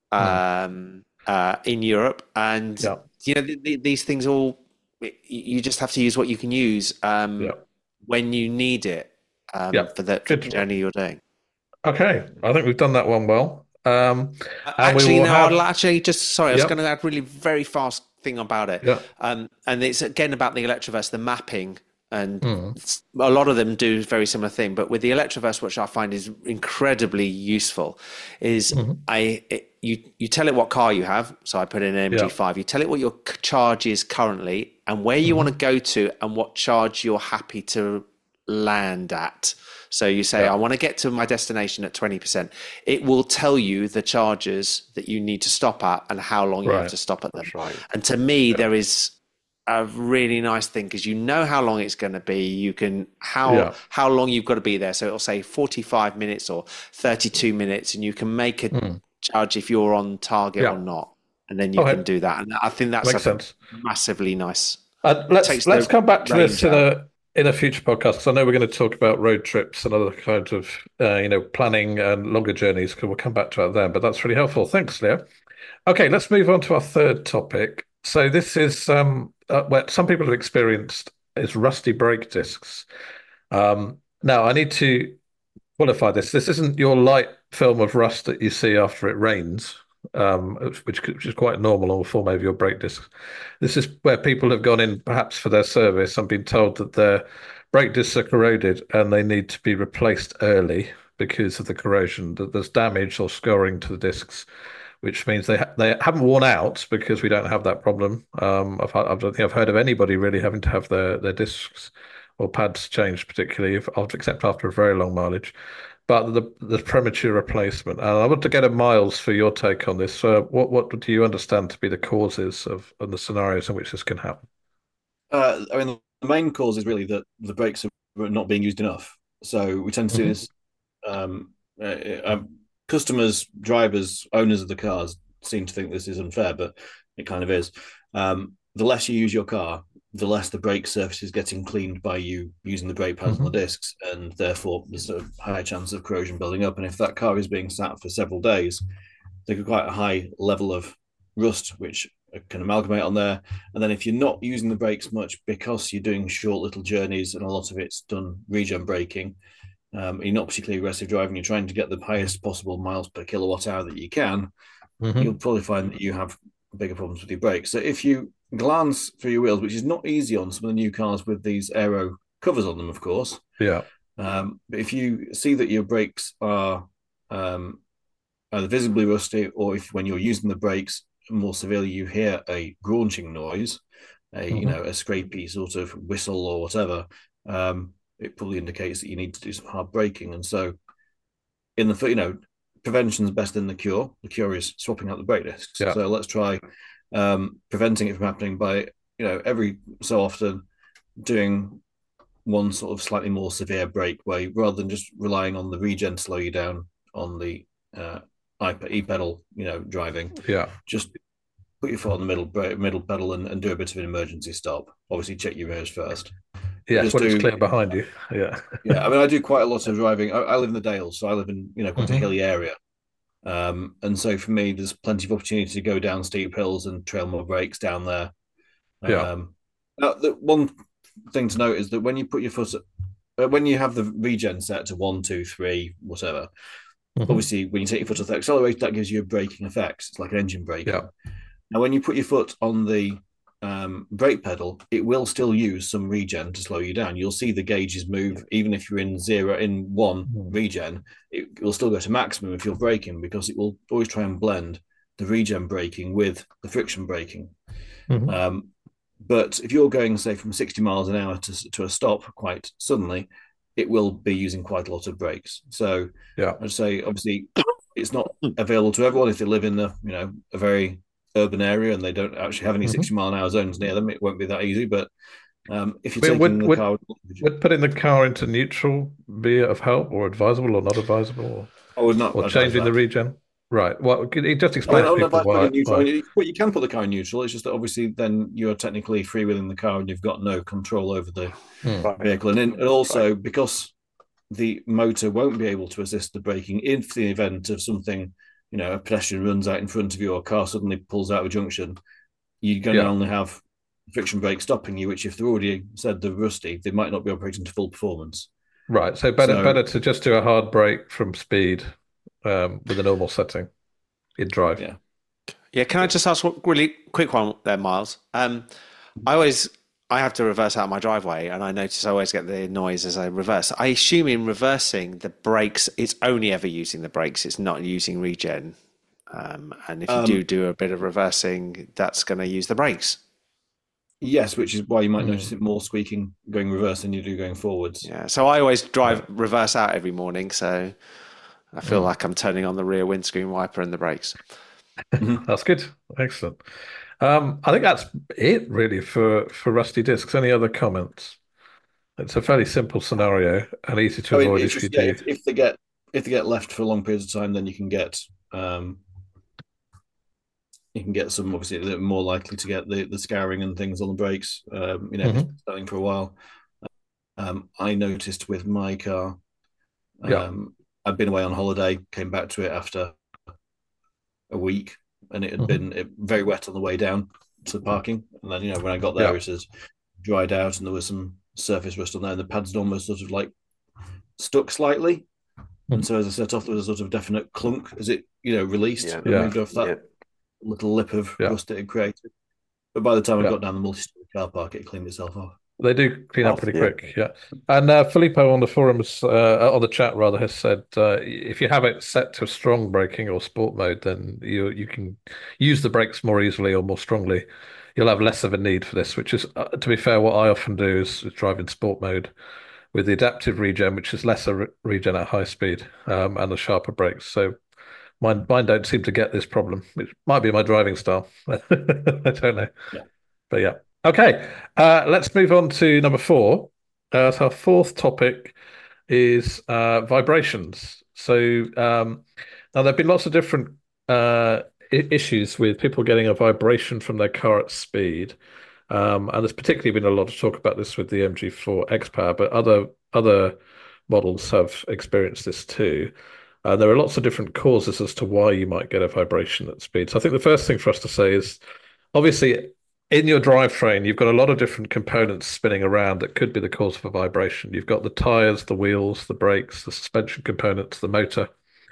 S3: um, uh, in Europe, and
S1: Yeah.
S3: you know th- th- these things all. You just have to use what you can use um,
S1: Yeah.
S3: when you need it um,
S1: Yeah.
S3: for the
S1: Good.
S3: journey you're doing.
S1: Okay, I think we've done that one well. Um, and we
S3: Actually,
S1: will
S3: no,
S1: have-
S3: I'll actually just sorry, I was
S1: Yep.
S3: going to add really very fast thing about it.
S1: Yeah.
S3: Um, and it's again about the Electroverse, the mapping, and
S1: Mm.
S3: it's- a lot of them do a very similar thing. But with the Electroverse, which I find is incredibly useful, is
S1: Mm-hmm.
S3: I it, you you tell it what car you have. So I put in an M G five. You tell it what your c- charge is currently and where you want to go to and what charge you're happy to land at. So you say,
S1: Yeah.
S3: I want to get to my destination at twenty percent. It will tell you the charges that you need to stop at and how long you have
S1: Right.
S3: to stop at them.
S2: That's right.
S3: And to me, there is a really nice thing because you know how long it's going to be. You can how
S1: Yeah.
S3: how long you've got to be there. So it'll say forty-five minutes or thirty-two minutes, and you can make a charge if you're on target
S1: Yeah.
S3: or not, and then you
S1: Okay.
S3: can do that. And I think that's
S1: Makes
S3: a
S1: sense.
S3: massively nice.
S1: Uh, let's
S3: takes
S1: let's
S3: the
S1: come back to this
S3: range
S1: in a in a future podcast because I know we're going to talk about road trips and other kinds of uh, you know planning and longer journeys. Because we'll come back to that then. But that's really helpful. Thanks, Leo. Okay, let's move on to our third topic. So this is um, uh, what some people have experienced is rusty brake discs. Um, now I need to qualify this. This isn't your light film of rust that you see after it rains, um, which, which is quite normal or form over your brake discs. This is where people have gone in perhaps for their service and been told that their brake discs are corroded and they need to be replaced early because of the corrosion, that there's damage or scoring to the discs, which means they ha- they haven't worn out because we don't have that problem. Um, I've, I don't think I've heard of anybody really having to have their, their discs or pads changed, particularly if, except after a very long mileage. But the the premature replacement, and I want to get a Miles for your take on this. Uh, what what do you understand to be the causes of and the scenarios in which this can happen?
S4: Uh, I mean, the main cause is really that the brakes are not being used enough. So we tend to see
S1: Mhm.
S4: this. Um, uh, um, customers, drivers, owners of the cars seem to think this is unfair, but it kind of is. Um, the less you use your car, the less the brake surface is getting cleaned by you using the brake pads
S1: Mhm.
S4: on the discs, and therefore there's a higher chance of corrosion building up. And if that car is being sat for several days, they get quite a high level of rust, which can amalgamate on there. And then if you're not using the brakes much because you're doing short little journeys and a lot of it's done regen braking, um, you're not particularly aggressive driving, you're trying to get the highest possible miles per kilowatt hour that you can,
S1: Mhm.
S4: you'll probably find that you have bigger problems with your brakes. So if you glance through your wheels, which is not easy on some of the new cars with these aero covers on them, of course.
S1: Yeah.
S4: Um, but if you see that your brakes are um, either visibly rusty, or if when you're using the brakes more severely, you hear a graunching noise, a
S1: Mhm.
S4: you know a scrapey sort of whistle or whatever, um, it probably indicates that you need to do some hard braking. And so, in the you know, prevention is best than the cure. The cure is swapping out the brake discs.
S1: Yeah.
S4: So let's try um, preventing it from happening by you know every so often doing one sort of slightly more severe brake way rather than just relying on the regen to slow you down on the uh, e-pedal, you know, driving.
S1: Yeah.
S4: Just put your foot on the middle middle pedal and, and do a bit of an emergency stop. Obviously, check your rears first.
S1: Yes,
S4: Just
S1: when it's
S4: do,
S1: clear behind you. Yeah.
S4: yeah. I mean, I do quite a lot of driving. I, I live in the Dales, so I live in you know quite
S1: Mhm.
S4: a hilly area. Um, and so for me, there's plenty of opportunity to go down steep hills and trail my brakes down there.
S1: Yeah.
S4: Um, now, the one thing to note is that when you put your foot, uh, when you have the regen set to one, two, three, whatever,
S1: Mhm.
S4: obviously when you take your foot off the accelerator, that gives you a braking effect. It's like an engine braking.
S1: Yeah.
S4: Now, when you put your foot on the um, brake pedal, it will still use some regen to slow you down. You'll see the gauges move, even if you're in zero, in one
S1: Mhm.
S4: regen, it will still go to maximum if you're braking because it will always try and blend the regen braking with the friction braking.
S1: Mhm.
S4: Um, but if you're going, say, from sixty miles an hour to, to a stop quite suddenly, it will be using quite a lot of brakes. So
S1: Yeah.
S4: I'd say, obviously, it's not available to everyone if they live in the, you know, a very urban area and they don't actually have any
S1: Mhm.
S4: sixty mile an hour zones near them. It won't be that easy. But um, if you're
S1: Would,
S4: taking
S1: would,
S4: the
S1: would,
S4: car,
S1: would putting the car into neutral be of help or advisable or not advisable or,
S4: I would not
S1: or
S4: advise
S1: changing the
S4: that.
S1: regen? Right. Well, could you just
S4: I
S1: explain
S4: mean, I
S1: to
S4: wouldn't
S1: people
S4: advise putting
S1: why,
S4: it neutral. I
S1: why?
S4: mean, you, you can put the car in neutral. It's just that obviously then you're technically free within the car and you've got no control over the
S1: Hmm.
S2: Right.
S4: vehicle. And, in, and also because the motor won't be able to assist the braking in the event of something, you know, a pedestrian runs out in front of you or a car suddenly pulls out of a junction, you're going to
S1: Yeah.
S4: only have friction brake stopping you, which if they're already said they're rusty, they might not be operating to full performance.
S1: Right. So better
S4: So
S1: better to just do a hard brake from speed um, with a normal setting in drive.
S4: yeah,
S3: Yeah, can I just ask one really quick one there, Miles? Um, I always I have to reverse out my driveway, and I notice I always get the noise as I reverse. I assume in reversing the brakes, it's only ever using the brakes; it's not using regen. Um, and if you
S4: um,
S3: do do a bit of reversing, that's going to use the brakes.
S4: yes, which is why you might
S1: Hmm.
S4: notice it more squeaking going reverse than you do going forwards.
S3: Yeah, so I always drive
S1: Yeah.
S3: reverse out every morning, so I feel
S1: Hmm.
S3: like I'm turning on the rear windscreen wiper and the brakes.
S4: Mhm.
S1: That's good. Excellent. Um, I think that's it really for for Rusty Discs. Any other comments? It's a fairly simple scenario and easy to
S4: I mean,
S1: avoid
S4: it's
S1: if you
S4: just yeah,
S1: do.
S4: if, if they get if they get left for long periods of time, then you can get um, you can get some obviously they're more likely to get the the scouring and things on the brakes. Um, you know, if it's
S1: Mhm.
S4: been selling for a while. Um, I noticed with my car,
S1: Yeah.
S4: um, I'd been away on holiday, came back to it after a week, and it had
S1: Mhm.
S4: been it, very wet on the way down to the parking. And then you know when I got there,
S1: Yeah.
S4: it has dried out, and there was some surface rust on there, and the pads had almost sort of like stuck slightly. And
S1: Mhm.
S4: so as I set off, there was a sort of definite clunk as it, you know, released
S2: Yeah.
S4: and
S1: Yeah.
S4: moved off that
S2: Yeah.
S4: little lip of
S1: Yeah.
S4: rust it had created. But by the time I
S1: Yeah.
S4: got down the multi-story car park, it cleaned itself off.
S1: They do clean up
S2: Off,
S1: pretty
S2: yeah.
S1: quick, yeah. And uh, Filippo on the forums, uh, on the chat rather, has said uh, if you have it set to strong braking or sport mode, then you you can use the brakes more easily or more strongly. You'll have less of a need for this, which is, uh, to be fair, what I often do is, is drive in sport mode with the adaptive regen, which is lesser re regen at high speed um, and the sharper brakes. So mine mine don't seem to get this problem. It might be my driving style. I don't know.
S4: Yeah.
S1: But yeah. Okay. Uh, let's move on to number four. Uh, so our fourth topic is uh, vibrations. So um, now there have been lots of different uh, I issues with people getting a vibration from their car at speed. Um, and there's particularly been a lot of talk about this with the M G four X-Power, but other other models have experienced this too. Uh, there are lots of different causes as to why you might get a vibration at speed. So I think the first thing for us to say is obviously in your drivetrain, you've got a lot of different components spinning around that could be the cause of a vibration. You've got the tires, the wheels, the brakes, the suspension components, the motor.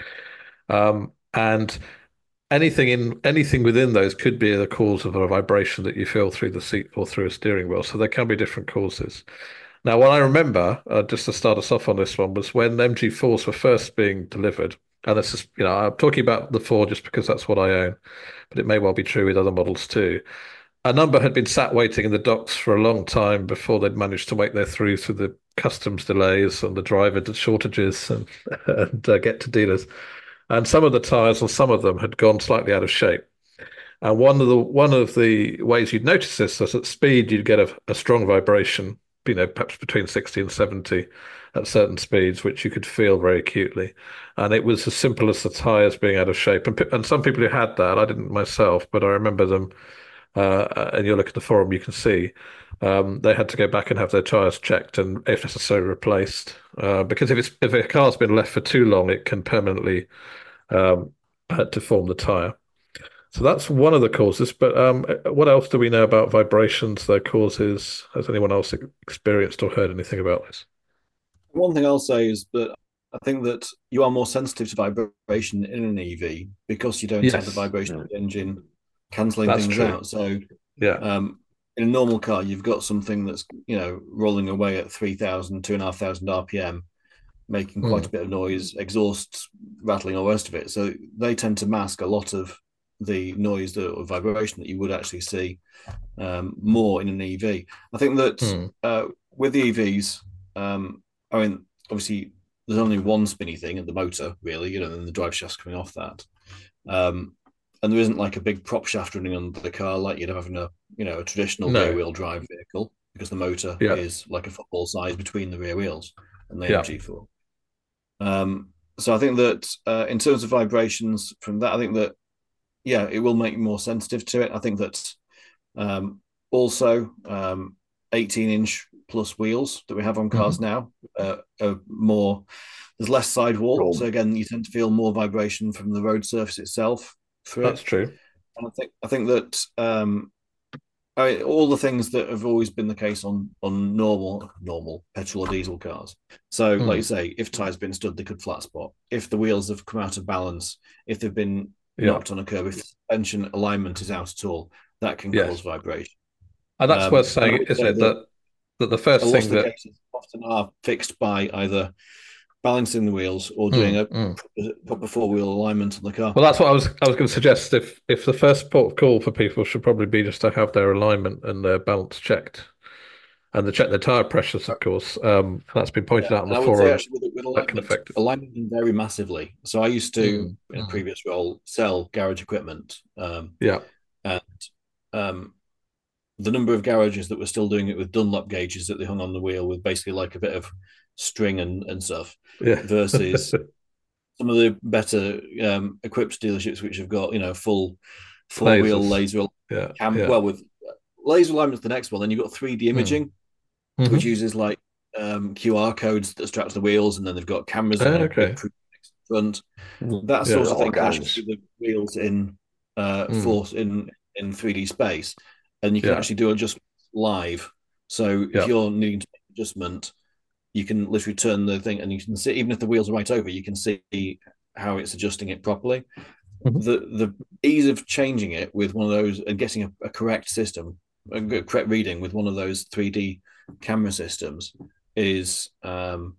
S1: Um, and anything in anything within those could be the cause of a vibration that you feel through the seat or through a steering wheel. So there can be different causes. Now, what I remember, uh, just to start us off on this one, was when M G fours were first being delivered. And this is, you know, I'm talking about the four just because that's what I own, but it may well be true with other models too. A number had been sat waiting in the docks for a long time before they'd managed to make their through through the customs delays and the driver shortages and, and uh, get to dealers. And some of the tires, or some of them, had gone slightly out of shape. And one of the one of the ways you'd notice this is at speed you'd get a, a strong vibration you know, perhaps between sixty and seventy at certain speeds, which you could feel very acutely. And it was as simple as the tyres being out of shape. And, and some people who had that, I didn't myself, but I remember them, uh, and you look at the forum, you can see um, they had to go back and have their tyres checked and, if necessary, replaced. Uh, because if it's if a car's been left for too long, it can permanently um, deform the tyre. So that's one of the causes. But um, what else do we know about vibrations, their causes? Has anyone else experienced or heard anything about this?
S4: One thing I'll say is that I think that you are more sensitive to vibration in an E V because you don't
S1: Yes.
S4: have the vibration of the engine cancelling
S1: That's
S4: things
S1: true.
S4: out. So
S1: Yeah.
S4: um, in a normal car, you've got something that's, you know, rolling away at three thousand, two thousand five hundred R P M, making quite
S1: Mm.
S4: a bit of noise, exhausts rattling, all the rest of it. So they tend to mask a lot of the noise the, or vibration that you would actually see um, more in an E V. I think that
S1: Mm.
S4: uh, with the E Vs, um, I mean, obviously, there's only one spinny thing at the motor, really, you know, and the drive shaft's coming off that. Um, and there isn't like a big prop shaft running under the car like you'd have in a, you know, a traditional
S1: No.
S4: rear-wheel drive vehicle, because the motor
S1: Yeah.
S4: is like a football size between the rear wheels and the
S1: Yeah.
S4: M G four. Um, so I think that uh, in terms of vibrations from that, I think that, yeah, it will make you more sensitive to it. I think that um, also um, eighteen inch plus wheels that we have on cars now uh, are more, there's less sidewall.
S2: Cool.
S4: So again, you tend to feel more vibration from the road surface itself through
S1: That's
S4: it.
S1: true.
S4: And I think I think that um, I mean, all the things that have always been the case on on normal normal petrol or diesel cars. So,
S1: Mm.
S4: like you say, if tires been stood, they could flat spot. If the wheels have come out of balance, if they've been
S1: Yeah.
S4: knocked on a curb, if the suspension alignment is out at all, that can
S1: Yes.
S4: cause vibration.
S1: And that's
S4: Um,
S1: worth
S4: and I
S1: saying,
S4: would
S1: isn't
S4: say
S1: it, that that the
S4: a
S1: first
S4: lot
S1: thing
S4: of the
S1: that
S4: cases often are fixed by either balancing the wheels or
S1: Mm,
S4: doing a
S1: mm.
S4: proper, proper four wheel alignment on the car.
S1: Well, that's what I was I was going to suggest. If if the first port of call for people should probably be just to have their alignment and their balance checked, and to check their tire pressures, of course. Um, that's been pointed
S4: Yeah,
S1: out on
S4: and
S1: the
S4: I would say
S1: forum.
S4: actually with, with
S1: That can
S4: alignment,
S1: affect it.
S4: alignment can vary massively. So I used to,
S1: Mm,
S4: in a
S1: mm.
S4: previous role, sell garage equipment. Um,
S1: Yeah.
S4: and um, the number of garages that were still doing it with Dunlop gauges that they hung on the wheel with basically like a bit of string and, and stuff
S1: Yeah.
S4: versus some of the better um, equipped dealerships which have got, you know, full four wheel
S1: Lasers.
S4: laser
S1: Yeah.
S4: cam.
S1: Yeah.
S4: Well, with laser alignment's the next one. Then you've got three D imaging,
S1: Mhm.
S4: which uses like um, Q R codes that straps the wheels, and then they've got cameras
S1: Ah,
S4: and a
S1: okay.
S4: big proof front.
S1: Mm,
S4: That
S1: yeah.
S4: sort of
S2: All
S4: thing can
S2: kinds.
S4: actually see the wheels in uh,
S1: Mm.
S4: force in in three D space, and you can
S1: Yeah.
S4: actually do adjustments live. So
S1: Yeah.
S4: if you're needing to make an adjustment, you can literally turn the thing, and you can see, even if the wheels are right over, you can see how it's adjusting it properly.
S1: Mhm.
S4: The the ease of changing it with one of those and getting a, a correct system, a good- correct reading with one of those three D camera systems is, um,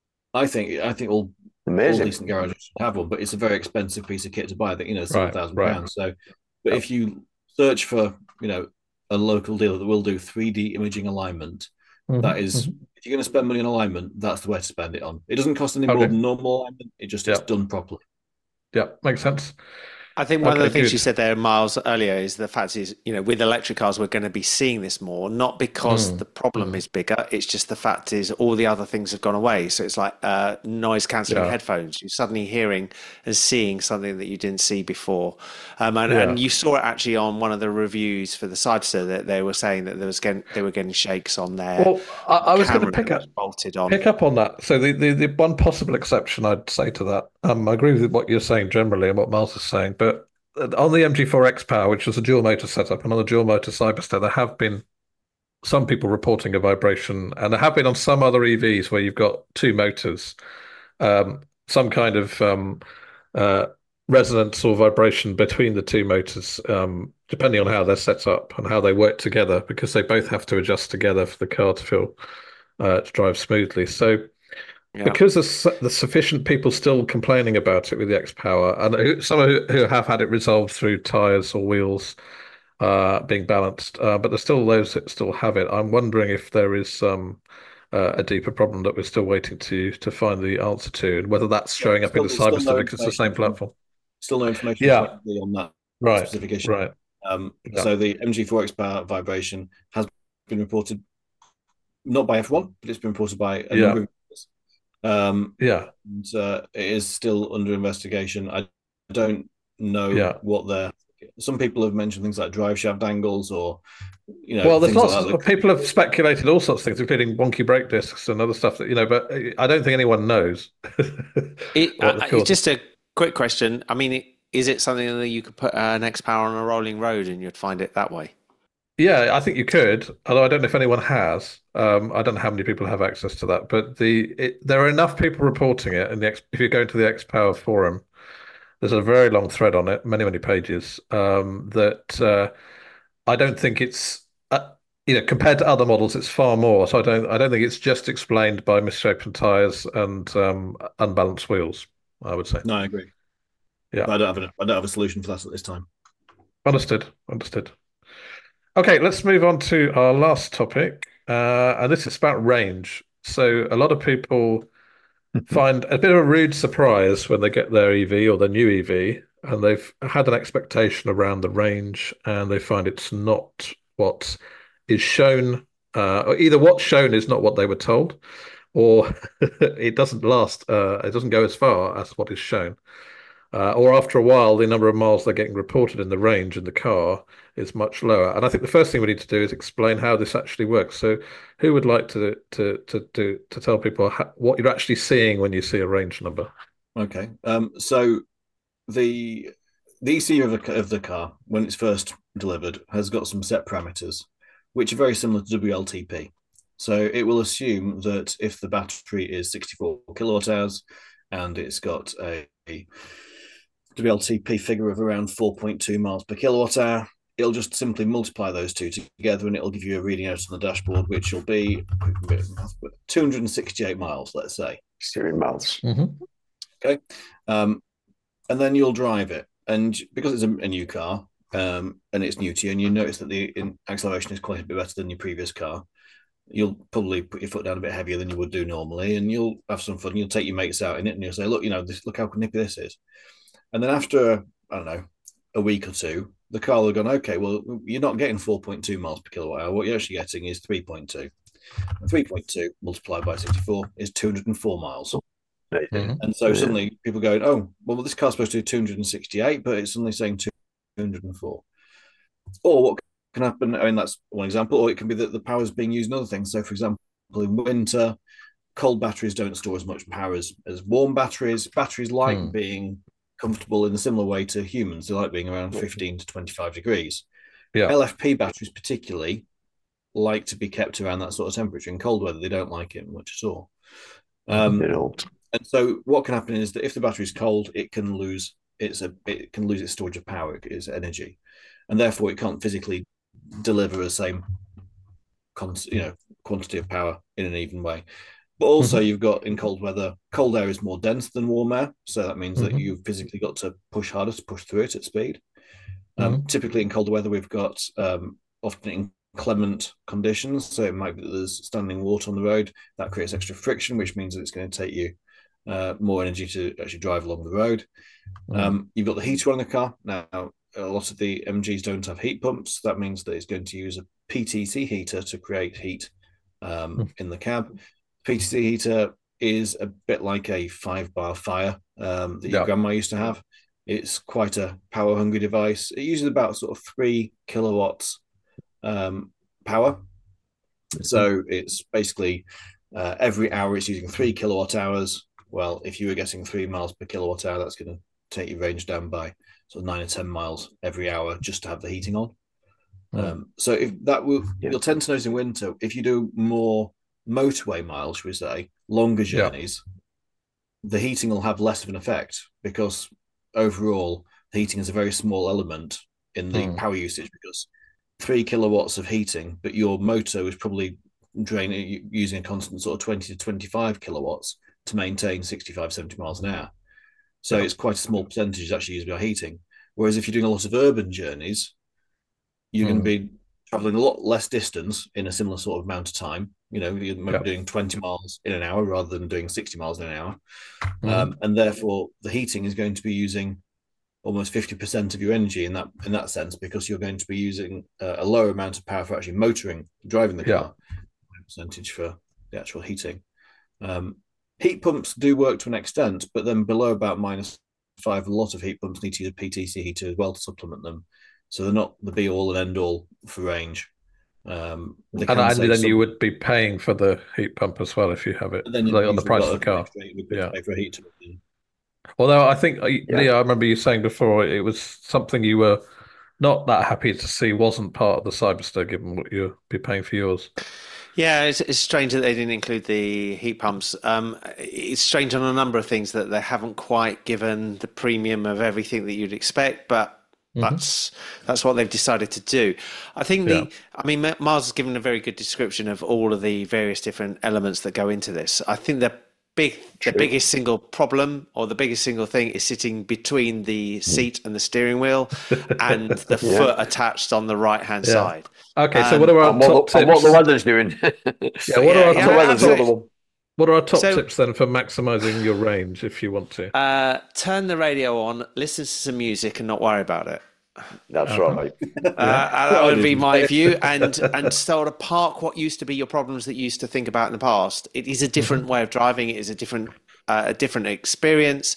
S4: I think, I think all all
S2: Amazing.
S4: decent garages should have one, but it's a very expensive piece of kit to buy. I think, you know, several
S1: Right.
S4: thousand
S1: Right.
S4: pounds. So, but
S1: Yeah.
S4: if you search for, you know, a local dealer that will do three D imaging alignment, that
S1: Mhm.
S4: is,
S1: Mhm.
S4: if you're going to spend money on alignment, that's the way to spend it on. It doesn't cost any more
S1: Okay.
S4: than normal alignment. It just
S1: Yeah.
S4: it's done properly.
S1: Yeah. Makes sense.
S3: I think one of
S1: Okay,
S3: the things
S1: good.
S3: you said there, Miles, earlier is the fact is, you know, with electric cars, we're going to be seeing this more, not because
S1: Mm,
S3: the problem
S1: mm.
S3: is bigger. It's just the fact is all the other things have gone away. So it's like uh, noise cancelling
S1: Yeah.
S3: headphones. You're suddenly hearing and seeing something that you didn't see before. Um, and,
S1: Yeah.
S3: and you saw it actually on one of the reviews for the Sidester that they were saying that there was getting, they were getting shakes on their
S1: Well, I, I was going to
S3: camera
S1: pick
S3: that
S1: up
S3: was bolted on.
S1: pick up on that. So the, the, the one possible exception I'd say to that, um, I agree with what you're saying generally and what Miles is saying, but on the M G four X Power, which was a dual motor setup, and on the dual motor Cyberster, there have been some people reporting a vibration, and there have been on some other E Vs where you've got two motors, um, some kind of um, uh, resonance or vibration between the two motors, um, depending on how they're set up and how they work together, because they both have to adjust together for the car to feel uh, to drive smoothly. So
S3: Yeah.
S1: because there's, there's sufficient people still complaining about it with the X Power, and who, some who, who have had it resolved through tires or wheels uh, being balanced, uh, but there's still those that still have it. I'm wondering if there is um, uh, a deeper problem that we're still waiting to to find the answer to, and whether that's
S4: Yeah,
S1: showing up in
S4: still,
S1: the
S4: there's still
S1: Cyberster
S4: no
S1: because it's the same
S4: information from,
S1: platform.
S4: still no information
S1: Yeah,
S4: collectively on that
S1: right,
S4: specific issue.
S1: right.
S4: Um,
S1: Yeah.
S4: So the M G four X Power vibration has been reported not by everyone, but it's been reported by a
S1: Yeah.
S4: number of users. Um,
S1: Yeah.
S4: and, uh, it is still under investigation. I don't know
S1: Yeah.
S4: what they're. Some people have mentioned things like drive shaft angles, or you know,
S1: Well, there's
S4: things
S1: lots
S4: like that.
S1: of people have speculated all sorts of things, including wonky brake discs and other stuff that, you know, but I don't think anyone knows
S3: It,
S1: what
S3: uh,
S1: the
S3: it's
S1: cause.
S3: just a quick question. I mean, it, is it something that you could put an X Power on a rolling road and you'd find it that way?
S1: Yeah, I think you could, although I don't know if anyone has. Um, I don't know how many people have access to that, but the it, there are enough people reporting it. And the X, if you go into the X Power forum, there's a very long thread on it, many, many pages. Um, that uh, I don't think it's uh, you know compared to other models, it's far more. So I don't I don't think it's just explained by misshapen tires and um, unbalanced wheels. I would say.
S4: No, I agree.
S1: Yeah,
S4: But I don't have a, I don't have a solution for that at this time.
S1: understood. Understood. Okay, let's move on to our last topic, uh, and this is about range. So a lot of people find a bit of a rude surprise when they get their E V or their new E V, and they've had an expectation around the range, and they find it's not what is shown, uh, or either what's shown is not what they were told, or it doesn't last, uh, it doesn't go as far as what is shown. Uh, or after a while, the number of miles they're getting reported in the range in the car is much lower. And I think the first thing we need to do is explain how this actually works. So, who would like to to to to, to tell people how, what you're actually seeing when you see a range number?
S4: Okay. Um, so the the E C U of the, of the car, when it's first delivered, has got some set parameters, which are very similar to W L T P. So it will assume that if the battery is sixty-four kilowatt hours and it's got a, a W L T P figure of around four point two miles per kilowatt hour, it'll just simply multiply those two together and it'll give you a reading out on the dashboard, which will be two hundred sixty-eight miles, let's say.
S2: Steering miles.
S1: Mm-hmm.
S4: Okay. Um, and then you'll drive it. And because it's a, a new car um, and it's new to you, and you notice that the in, acceleration is quite a bit better than your previous car, you'll probably put your foot down a bit heavier than you would do normally, and you'll have some fun. You'll take your mates out in it, and you'll say, "Look, you know, this, look how nippy this is." And then after, I don't know, a week or two, the car will have gone, "Okay, well, you're not getting four point two miles per kilowatt hour. What you're actually getting is three point two. And three point two multiplied by sixty-four is two hundred four miles."
S1: Mm-hmm.
S4: And so
S2: Yeah.
S4: suddenly people going, "Oh, well, this car's supposed to do two hundred sixty-eight, but it's suddenly saying two hundred four." Or what can happen? I mean, that's one example. Or it can be that the power is being used in other things. So, for example, in winter, cold batteries don't store as much power as, as warm batteries. Batteries like
S1: Hmm.
S4: being comfortable in a similar way to humans. They like being around fifteen to twenty-five degrees.
S1: Yeah.
S4: L F P batteries particularly like to be kept around that sort of temperature. In cold weather, they don't like it much at all. Um,
S2: You know,
S4: and so what can happen is that if the battery is cold, it can lose its a it can lose its storage of power, its energy, and therefore it can't physically deliver the same you know quantity of power in an even way. But also
S1: Mhm.
S4: you've got in cold weather, cold air is more dense than warm air, so that means that
S1: Mhm.
S4: you've physically got to push harder to push through it at speed. Um,
S1: Mhm.
S4: Typically in colder weather, we've got um, often inclement conditions, so it might be that there's standing water on the road that creates extra friction, which means that it's going to take you uh, more energy to actually drive along the road.
S1: Mhm.
S4: Um, you've got the heater on the car. Now, a lot of the M Gs don't have heat pumps. That means that it's going to use a P T C heater to create heat um,
S1: Mm.
S4: in the cab. P T C heater is a bit like a five bar fire um, that your
S1: Yeah.
S4: grandma used to have. It's quite a power hungry device. It uses about sort of three kilowatts um, power. So it's basically uh, every hour it's using three kilowatt hours. Well, if you were getting three miles per kilowatt hour, that's going to take your range down by sort of nine or ten miles every hour just to have the heating on.
S1: Mm.
S4: Um, so if that will,
S2: Yeah.
S4: you'll tend to notice in winter if you do more motorway miles, should we say, longer
S1: Yeah.
S4: journeys, the heating will have less of an effect because overall the heating is a very small element in the
S1: Mm.
S4: power usage because three kilowatts of heating, but your motor is probably draining using a constant sort of twenty to twenty-five kilowatts to maintain sixty-five, seventy miles an hour. So
S1: Yeah.
S4: it's quite a small percentage actually used by heating. Whereas if you're doing a lot of urban journeys, you're
S1: Mm.
S4: going to be traveling a lot less distance in a similar sort of amount of time. You know, you might
S1: Yeah.
S4: be doing twenty miles in an hour rather than doing sixty miles in an hour.
S1: Mhm.
S4: Um, and therefore, the heating is going to be using almost fifty percent of your energy in that in that sense because you're going to be using uh, a lower amount of power for actually motoring, driving the
S1: Yeah.
S4: car, percentage for the actual heating. Um, heat pumps do work to an extent, but then below about minus five, a lot of heat pumps need to use a P T C heater as well to supplement them. So they're not the be all and end all for range. Um, they
S1: And,
S4: can
S1: and
S4: save
S1: then
S4: some,
S1: you would be paying for the heat pump as well if you have it,
S4: but then you've
S1: like on the
S4: usually
S1: price
S4: got
S1: of the car.
S4: extra you would
S1: Yeah.
S4: pay for a heat.
S1: Although I think, uh,
S2: Yeah.
S1: Leah, I remember you saying before it was something you were not that happy to see wasn't part of the Cyberster, given what you'd be paying for yours.
S3: Yeah, it's, it's strange that they didn't include the heat pumps. Um, it's strange on a number of things that they haven't quite given the premium of everything that you'd expect, but that's that's what they've decided to do. I think the,
S1: Yeah.
S3: I mean, Ma- Mars has given a very good description of all of the various different elements that go into this. I think the big, the biggest single problem or the biggest single thing is sitting between the seat and the steering wheel and the
S2: Yeah.
S3: foot attached on the right hand
S1: Yeah.
S3: side.
S1: Okay, so
S3: Um,
S1: what are our
S2: And what,
S1: top
S2: the, and what
S1: tips?
S2: the weather's doing.
S1: Yeah, what
S3: Yeah,
S1: are our
S3: yeah,
S2: the
S1: top,
S2: weather's the other
S3: absolutely.
S2: one.
S1: what are our top
S3: So-
S1: tips then for maximizing your range if you want to?
S3: Uh, turn the radio on, listen to some music, and not worry about it.
S2: That's right.
S3: Uh, that would be
S4: didn't
S3: my
S4: say.
S3: view, and and sort of park what used to be your problems that you used to think about in the past. It is a different way of driving. It is a different uh, a different experience.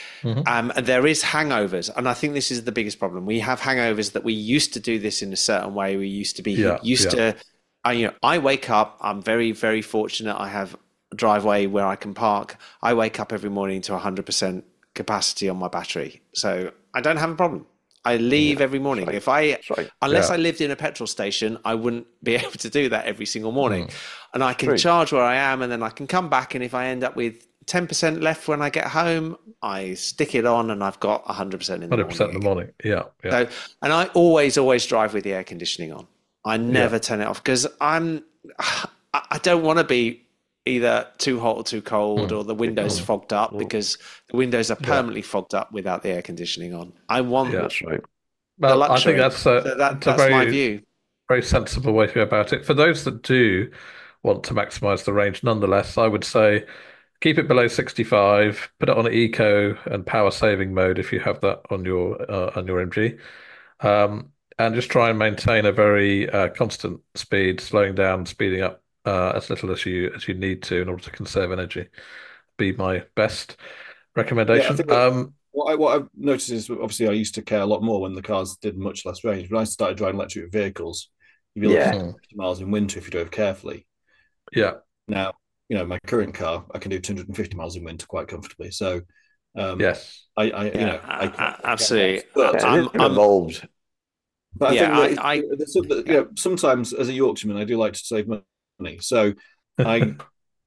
S3: Um, and there is hangovers, and I think this is the biggest problem. We have hangovers that we used to do this in a certain way. We used to be
S1: Yeah,
S3: used
S1: yeah.
S3: to. I, you know, I wake up. I'm very very fortunate. I have a driveway where I can park. I wake up every morning to one hundred percent capacity on my battery, so I don't have a problem. I leave every morning. If I,
S2: right.
S3: unless
S1: Yeah.
S3: I lived in a petrol station, I wouldn't be able to do that every single morning. And I can
S2: True.
S3: charge where I am, and then I can come back. And if I end up with ten percent left when I get home, I stick it on, and I've got one hundred percent in the
S1: one hundred percent in
S3: morning.
S1: the morning. Yeah, yeah.
S3: So, and I always, always drive with the air conditioning on. I never turn it off because I'm, I I don't want to be either too hot or too cold or the windows fogged up because the windows are permanently fogged up without the air conditioning on. I want
S1: Yeah.
S2: That's right.
S3: the
S1: Well, I
S3: luxury.
S1: think that's a,
S3: So that,
S1: that's a
S3: that's my
S1: very,
S3: view.
S1: very sensible way to go about it. For those that do want to maximize the range, nonetheless, I would say keep it below sixty-five, put it on eco and power saving mode if you have that on your uh, on your M G. Um, and just try and maintain a very uh, constant speed, slowing down, speeding up uh, as little as you as you need to in order to conserve energy. Be my best recommendation.
S4: think that-
S1: um,
S4: What, I, what I've noticed is obviously I used to care a lot more when the cars did much less range. When I started driving electric vehicles, you'd be looking
S2: Yeah.
S4: at fifty miles in winter if you drove carefully.
S1: yeah,
S4: Now, you know, my current car, I can do two hundred fifty miles in winter quite comfortably. So, um,
S1: yes,
S4: I, I you
S3: Yeah,
S4: know, I,
S3: a- a- absolutely.
S4: But,
S2: Yeah,
S3: I'm-
S2: it
S3: I'm-
S2: evolved.
S4: but I
S3: Yeah,
S4: think that
S3: I-
S4: it's- there's some- that, you know, sometimes as a Yorkshireman, I do like to save money. So, I.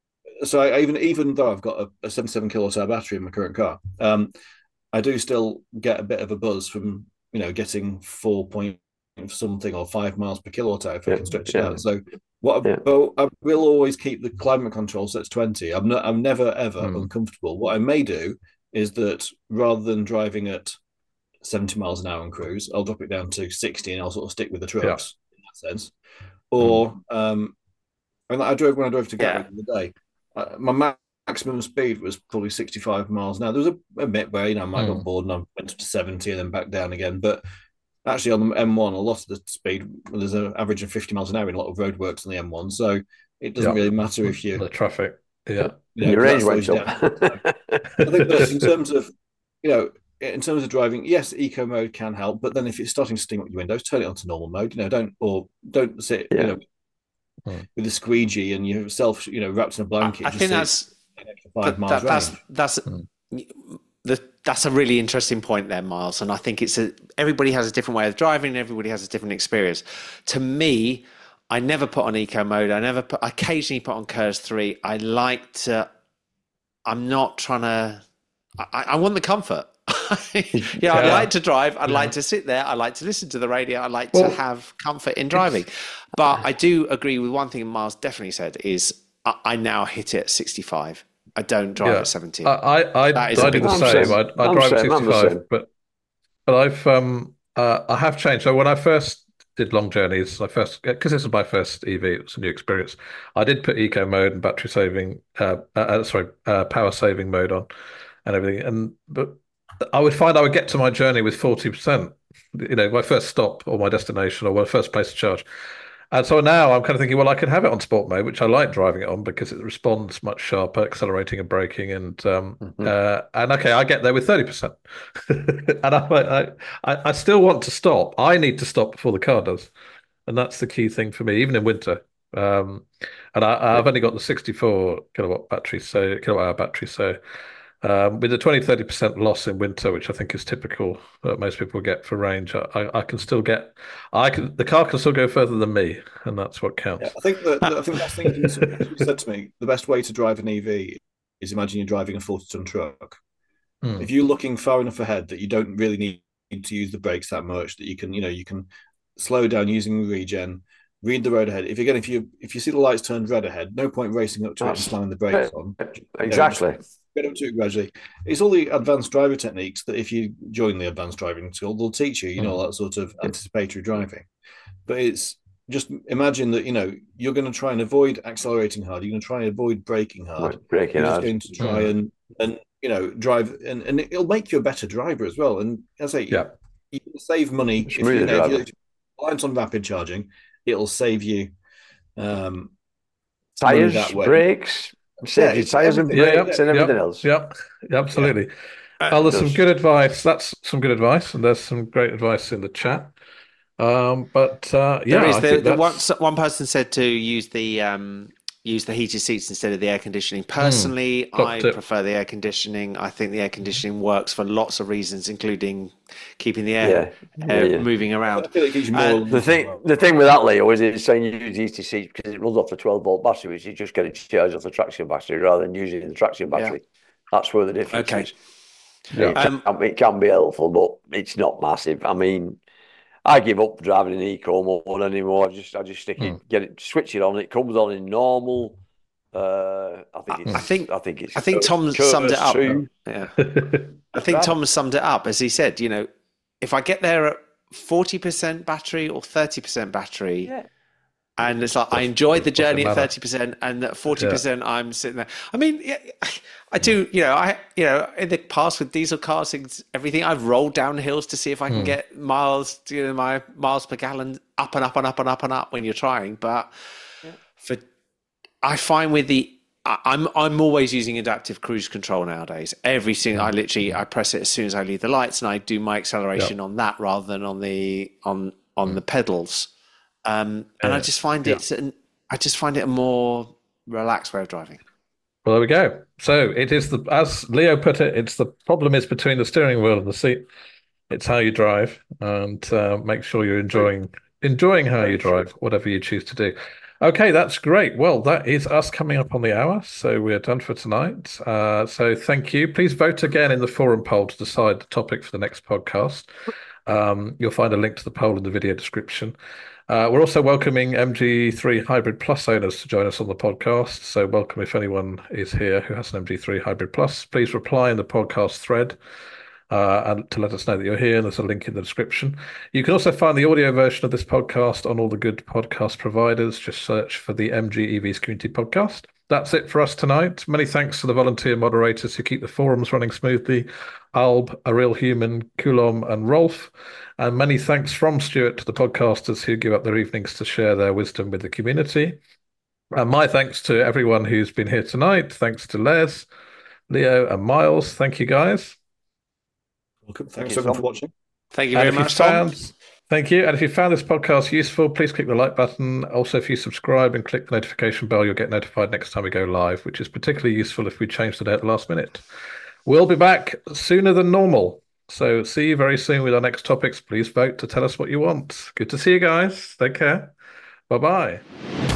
S4: So I even even though I've got a, a seventy-seven kilowatt hour battery in my current car, um, I do still get a bit of a buzz from you know getting four point something or five miles per kilowatt hour if I
S2: Yeah,
S4: can stretch it
S2: yeah.
S4: out. So what I,
S2: Yeah.
S4: but I will always keep the climate control set to twenty. I'm not I'm never ever
S1: Hmm.
S4: uncomfortable. What I may do is that rather than driving at seventy miles an hour on cruise, I'll drop it down to sixty and I'll sort of stick with the trucks in that sense. Or um, I mean, I drove when I drove to Gatwick
S3: Yeah.
S4: the other day. Uh, my ma- maximum speed was probably sixty-five miles an hour. There was a, a bit where you know I might
S1: Hmm.
S4: got bored and I went up to seventy and then back down again. But actually, on the M one, a lot of the speed there's an average of fifty miles an hour in a lot of roadworks on the M one. So it doesn't
S1: Yeah.
S4: really matter if you,
S1: the traffic. Yeah,
S4: you know,
S2: Your range
S4: that
S2: went
S4: slows
S2: up.
S4: down. I think that in terms of, you know, in terms of driving, yes, eco mode can help, but then if it's starting to steam up your windows, turn it on to normal mode. You know, don't or don't sit,
S2: Yeah.
S4: you know,
S1: Hmm.
S4: with a squeegee and yourself, you know, wrapped in a
S3: I,
S4: blanket.
S3: I
S4: just
S3: think
S4: so
S3: that's
S4: an extra five
S3: that,
S4: miles
S3: that, that's
S4: range.
S3: that's the, that's a really interesting point there, Miles. And I think it's a everybody has a different way of driving. Everybody has a different experience. To me, I never put on eco mode. I never put. I occasionally put on KERS three. I like to. I'm not trying to. I, I want the comfort. yeah, I'd
S1: Yeah.
S3: like to drive. I'd like to sit there. I like to listen to the radio. I like
S1: Well,
S3: to have comfort in driving. But I do agree with one thing Miles definitely said is I, I now hit it at sixty-five. I don't drive
S1: Yeah.
S3: at seventy.
S1: I I, I,
S3: That is a
S1: I do
S3: big
S1: the
S2: I'm
S1: same.
S2: same.
S1: I, I
S2: I'm
S1: drive at
S2: same. I'm the
S1: sixty-five,
S2: same.
S1: but but I've um uh, I have changed. So when I first did long journeys, I first because this was my first E V, it was a new experience. I did put eco mode and battery saving, uh, uh uh, sorry, uh, power saving mode on, and everything. And but I would find I would get to my journey with forty percent. You know, my first stop or my destination or my first place to charge. And so now I'm kind of thinking, well, I can have it on sport mode, which I like driving it on because it responds much sharper, accelerating and braking, and um,
S2: Mhm.
S1: uh, and okay, I get there with thirty percent, and I, I I still want to stop. I need to stop before the car does, and that's the key thing for me, even in winter. Um, and I, I've only got the sixty-four kilowatt battery, so kilowatt hour battery, so um, with the twenty thirty percent loss in winter, which I think is typical that most people get for range, I, I can still get, I can, the car can still go further than me, and that's what
S4: Yeah,
S1: counts.
S4: I think that I think the best thing you said to me, the best way to drive an E V is imagine you're driving a forty ton truck.
S1: Hmm.
S4: If you're looking far enough ahead that you don't really need to use the brakes that much, that you can, you know, you can slow down using regen, read the road ahead. If again, if you if you see the lights turned red ahead, no point racing up to it and slamming the brakes on.
S2: Exactly.
S4: Get up to it gradually. It's all the advanced driver techniques that if you join the advanced driving school, they'll teach you, you know,
S1: Mm.
S4: that sort of anticipatory driving. But it's just imagine that, you know, you're going to try and avoid accelerating hard. You're going to try and avoid braking hard.
S2: Braking
S4: You're just
S2: hard.
S4: going to try
S1: Mm.
S4: and, and you know, drive, and, and it'll make you a better driver as well. And as I say,
S1: Yeah.
S4: you can save money if you,
S2: Smoother
S4: you know, if
S2: driver.
S4: you're reliant on rapid charging, it'll save you um,
S2: Tires,
S4: that way.
S2: brakes,
S4: Yeah,
S2: saves you
S4: it's
S2: tires and
S4: everything.
S1: Yeah,
S2: brakes
S1: yeah,
S2: and everything
S1: yeah,
S2: else.
S1: yeah, absolutely.
S3: Uh,
S1: Oh, there's
S2: does.
S1: some good advice. That's some good advice, and there's some great advice in the chat. Um, but uh, yeah,
S3: There is
S1: I
S3: the,
S1: think
S3: the one,
S1: that's
S3: one person said to use the um, use the heated seats instead of the air conditioning. Personally,
S1: top
S3: I
S1: tip.
S3: prefer the air conditioning. I think the air conditioning works for lots of reasons, including keeping the air,
S2: Yeah,
S3: air
S2: yeah, yeah.
S3: moving
S4: I
S3: around.
S4: feel like it gives you more.
S3: And
S2: The thing, the thing with that, Leo, is it's saying you use E T C because it runs off the twelve volt battery, which you just get it charged off the traction battery rather than using the traction
S3: Yeah.
S2: battery. That's where the difference
S3: Okay.
S2: is.
S1: Yeah.
S2: It,
S3: Um,
S2: can, it can be helpful, but it's not massive. I mean, I give up driving an eco mode anymore. I just, I just stick
S1: Hmm.
S2: it, get it, switch it on. It comes on in normal. Uh, I think it's,
S3: I think
S2: I think it's,
S3: I think Tom
S2: Curtis
S3: summed it up.
S2: two.
S3: Yeah, I think Tom summed it up as he said. You know, if I get there at forty percent battery or thirty percent battery,
S2: Yeah.
S3: and it's like I enjoyed the journey at
S1: matter.
S3: thirty percent, and at forty percent I'm sitting there. I mean, yeah, I do. You know, I you know in the past with diesel cars, things- everything I've rolled down hills to see if I can get miles, you know, my miles per gallon up and up and up and up and up when you're trying. But for I find with the I- I'm I'm always using adaptive cruise control nowadays. Every single I literally I press it as soon as I leave the lights, and I do my acceleration on that rather than on the on on the pedals. Um, and I
S1: Yeah.
S3: just find
S1: Yeah.
S3: it's an, I just find it a more relaxed way of driving.
S1: Well, there we go. So it is the, as Leo put it, it's the problem is between the steering wheel and the seat. It's how you drive, and uh, make sure you're enjoying enjoying how you drive, whatever you choose to do. Okay, that's great. Well, that is us coming up on the hour, so we're done for tonight. Uh, so thank you. Please vote again in the forum poll to decide the topic for the next podcast. Um, you'll find a link to the poll in the video description. Uh, we're also welcoming M G three Hybrid Plus owners to join us on the podcast. So welcome if anyone is here who has an M G three Hybrid Plus. Please reply in the podcast thread uh, and to let us know that you're here. There's a link in the description. You can also find the audio version of this podcast on all the good podcast providers. Just search for the M G E Vs Community Podcast. That's it for us tonight. Many thanks to the volunteer moderators who keep the forums running smoothly, Alb, A Real Human, Coulomb, and Rolf. And many thanks from Stuart to the podcasters who give up their evenings to share their wisdom with the community. And my thanks to everyone who's been here tonight. Thanks to Les, Leo, and Miles. Thank you, guys.
S4: Welcome.
S2: Thank
S4: Thanks
S2: you,
S4: everyone
S2: Tom.
S4: for watching.
S3: Thank you
S1: And
S3: very
S1: if you
S3: much, Tom.
S1: found, thank you. And if you found this podcast useful, please click the like button. Also, if you subscribe and click the notification bell, you'll get notified next time we go live, which is particularly useful if we change the day at the last minute. We'll be back sooner than normal. So see you very soon with our next topics. Please vote to tell us what you want. Good to see you guys. Take care. Bye-bye.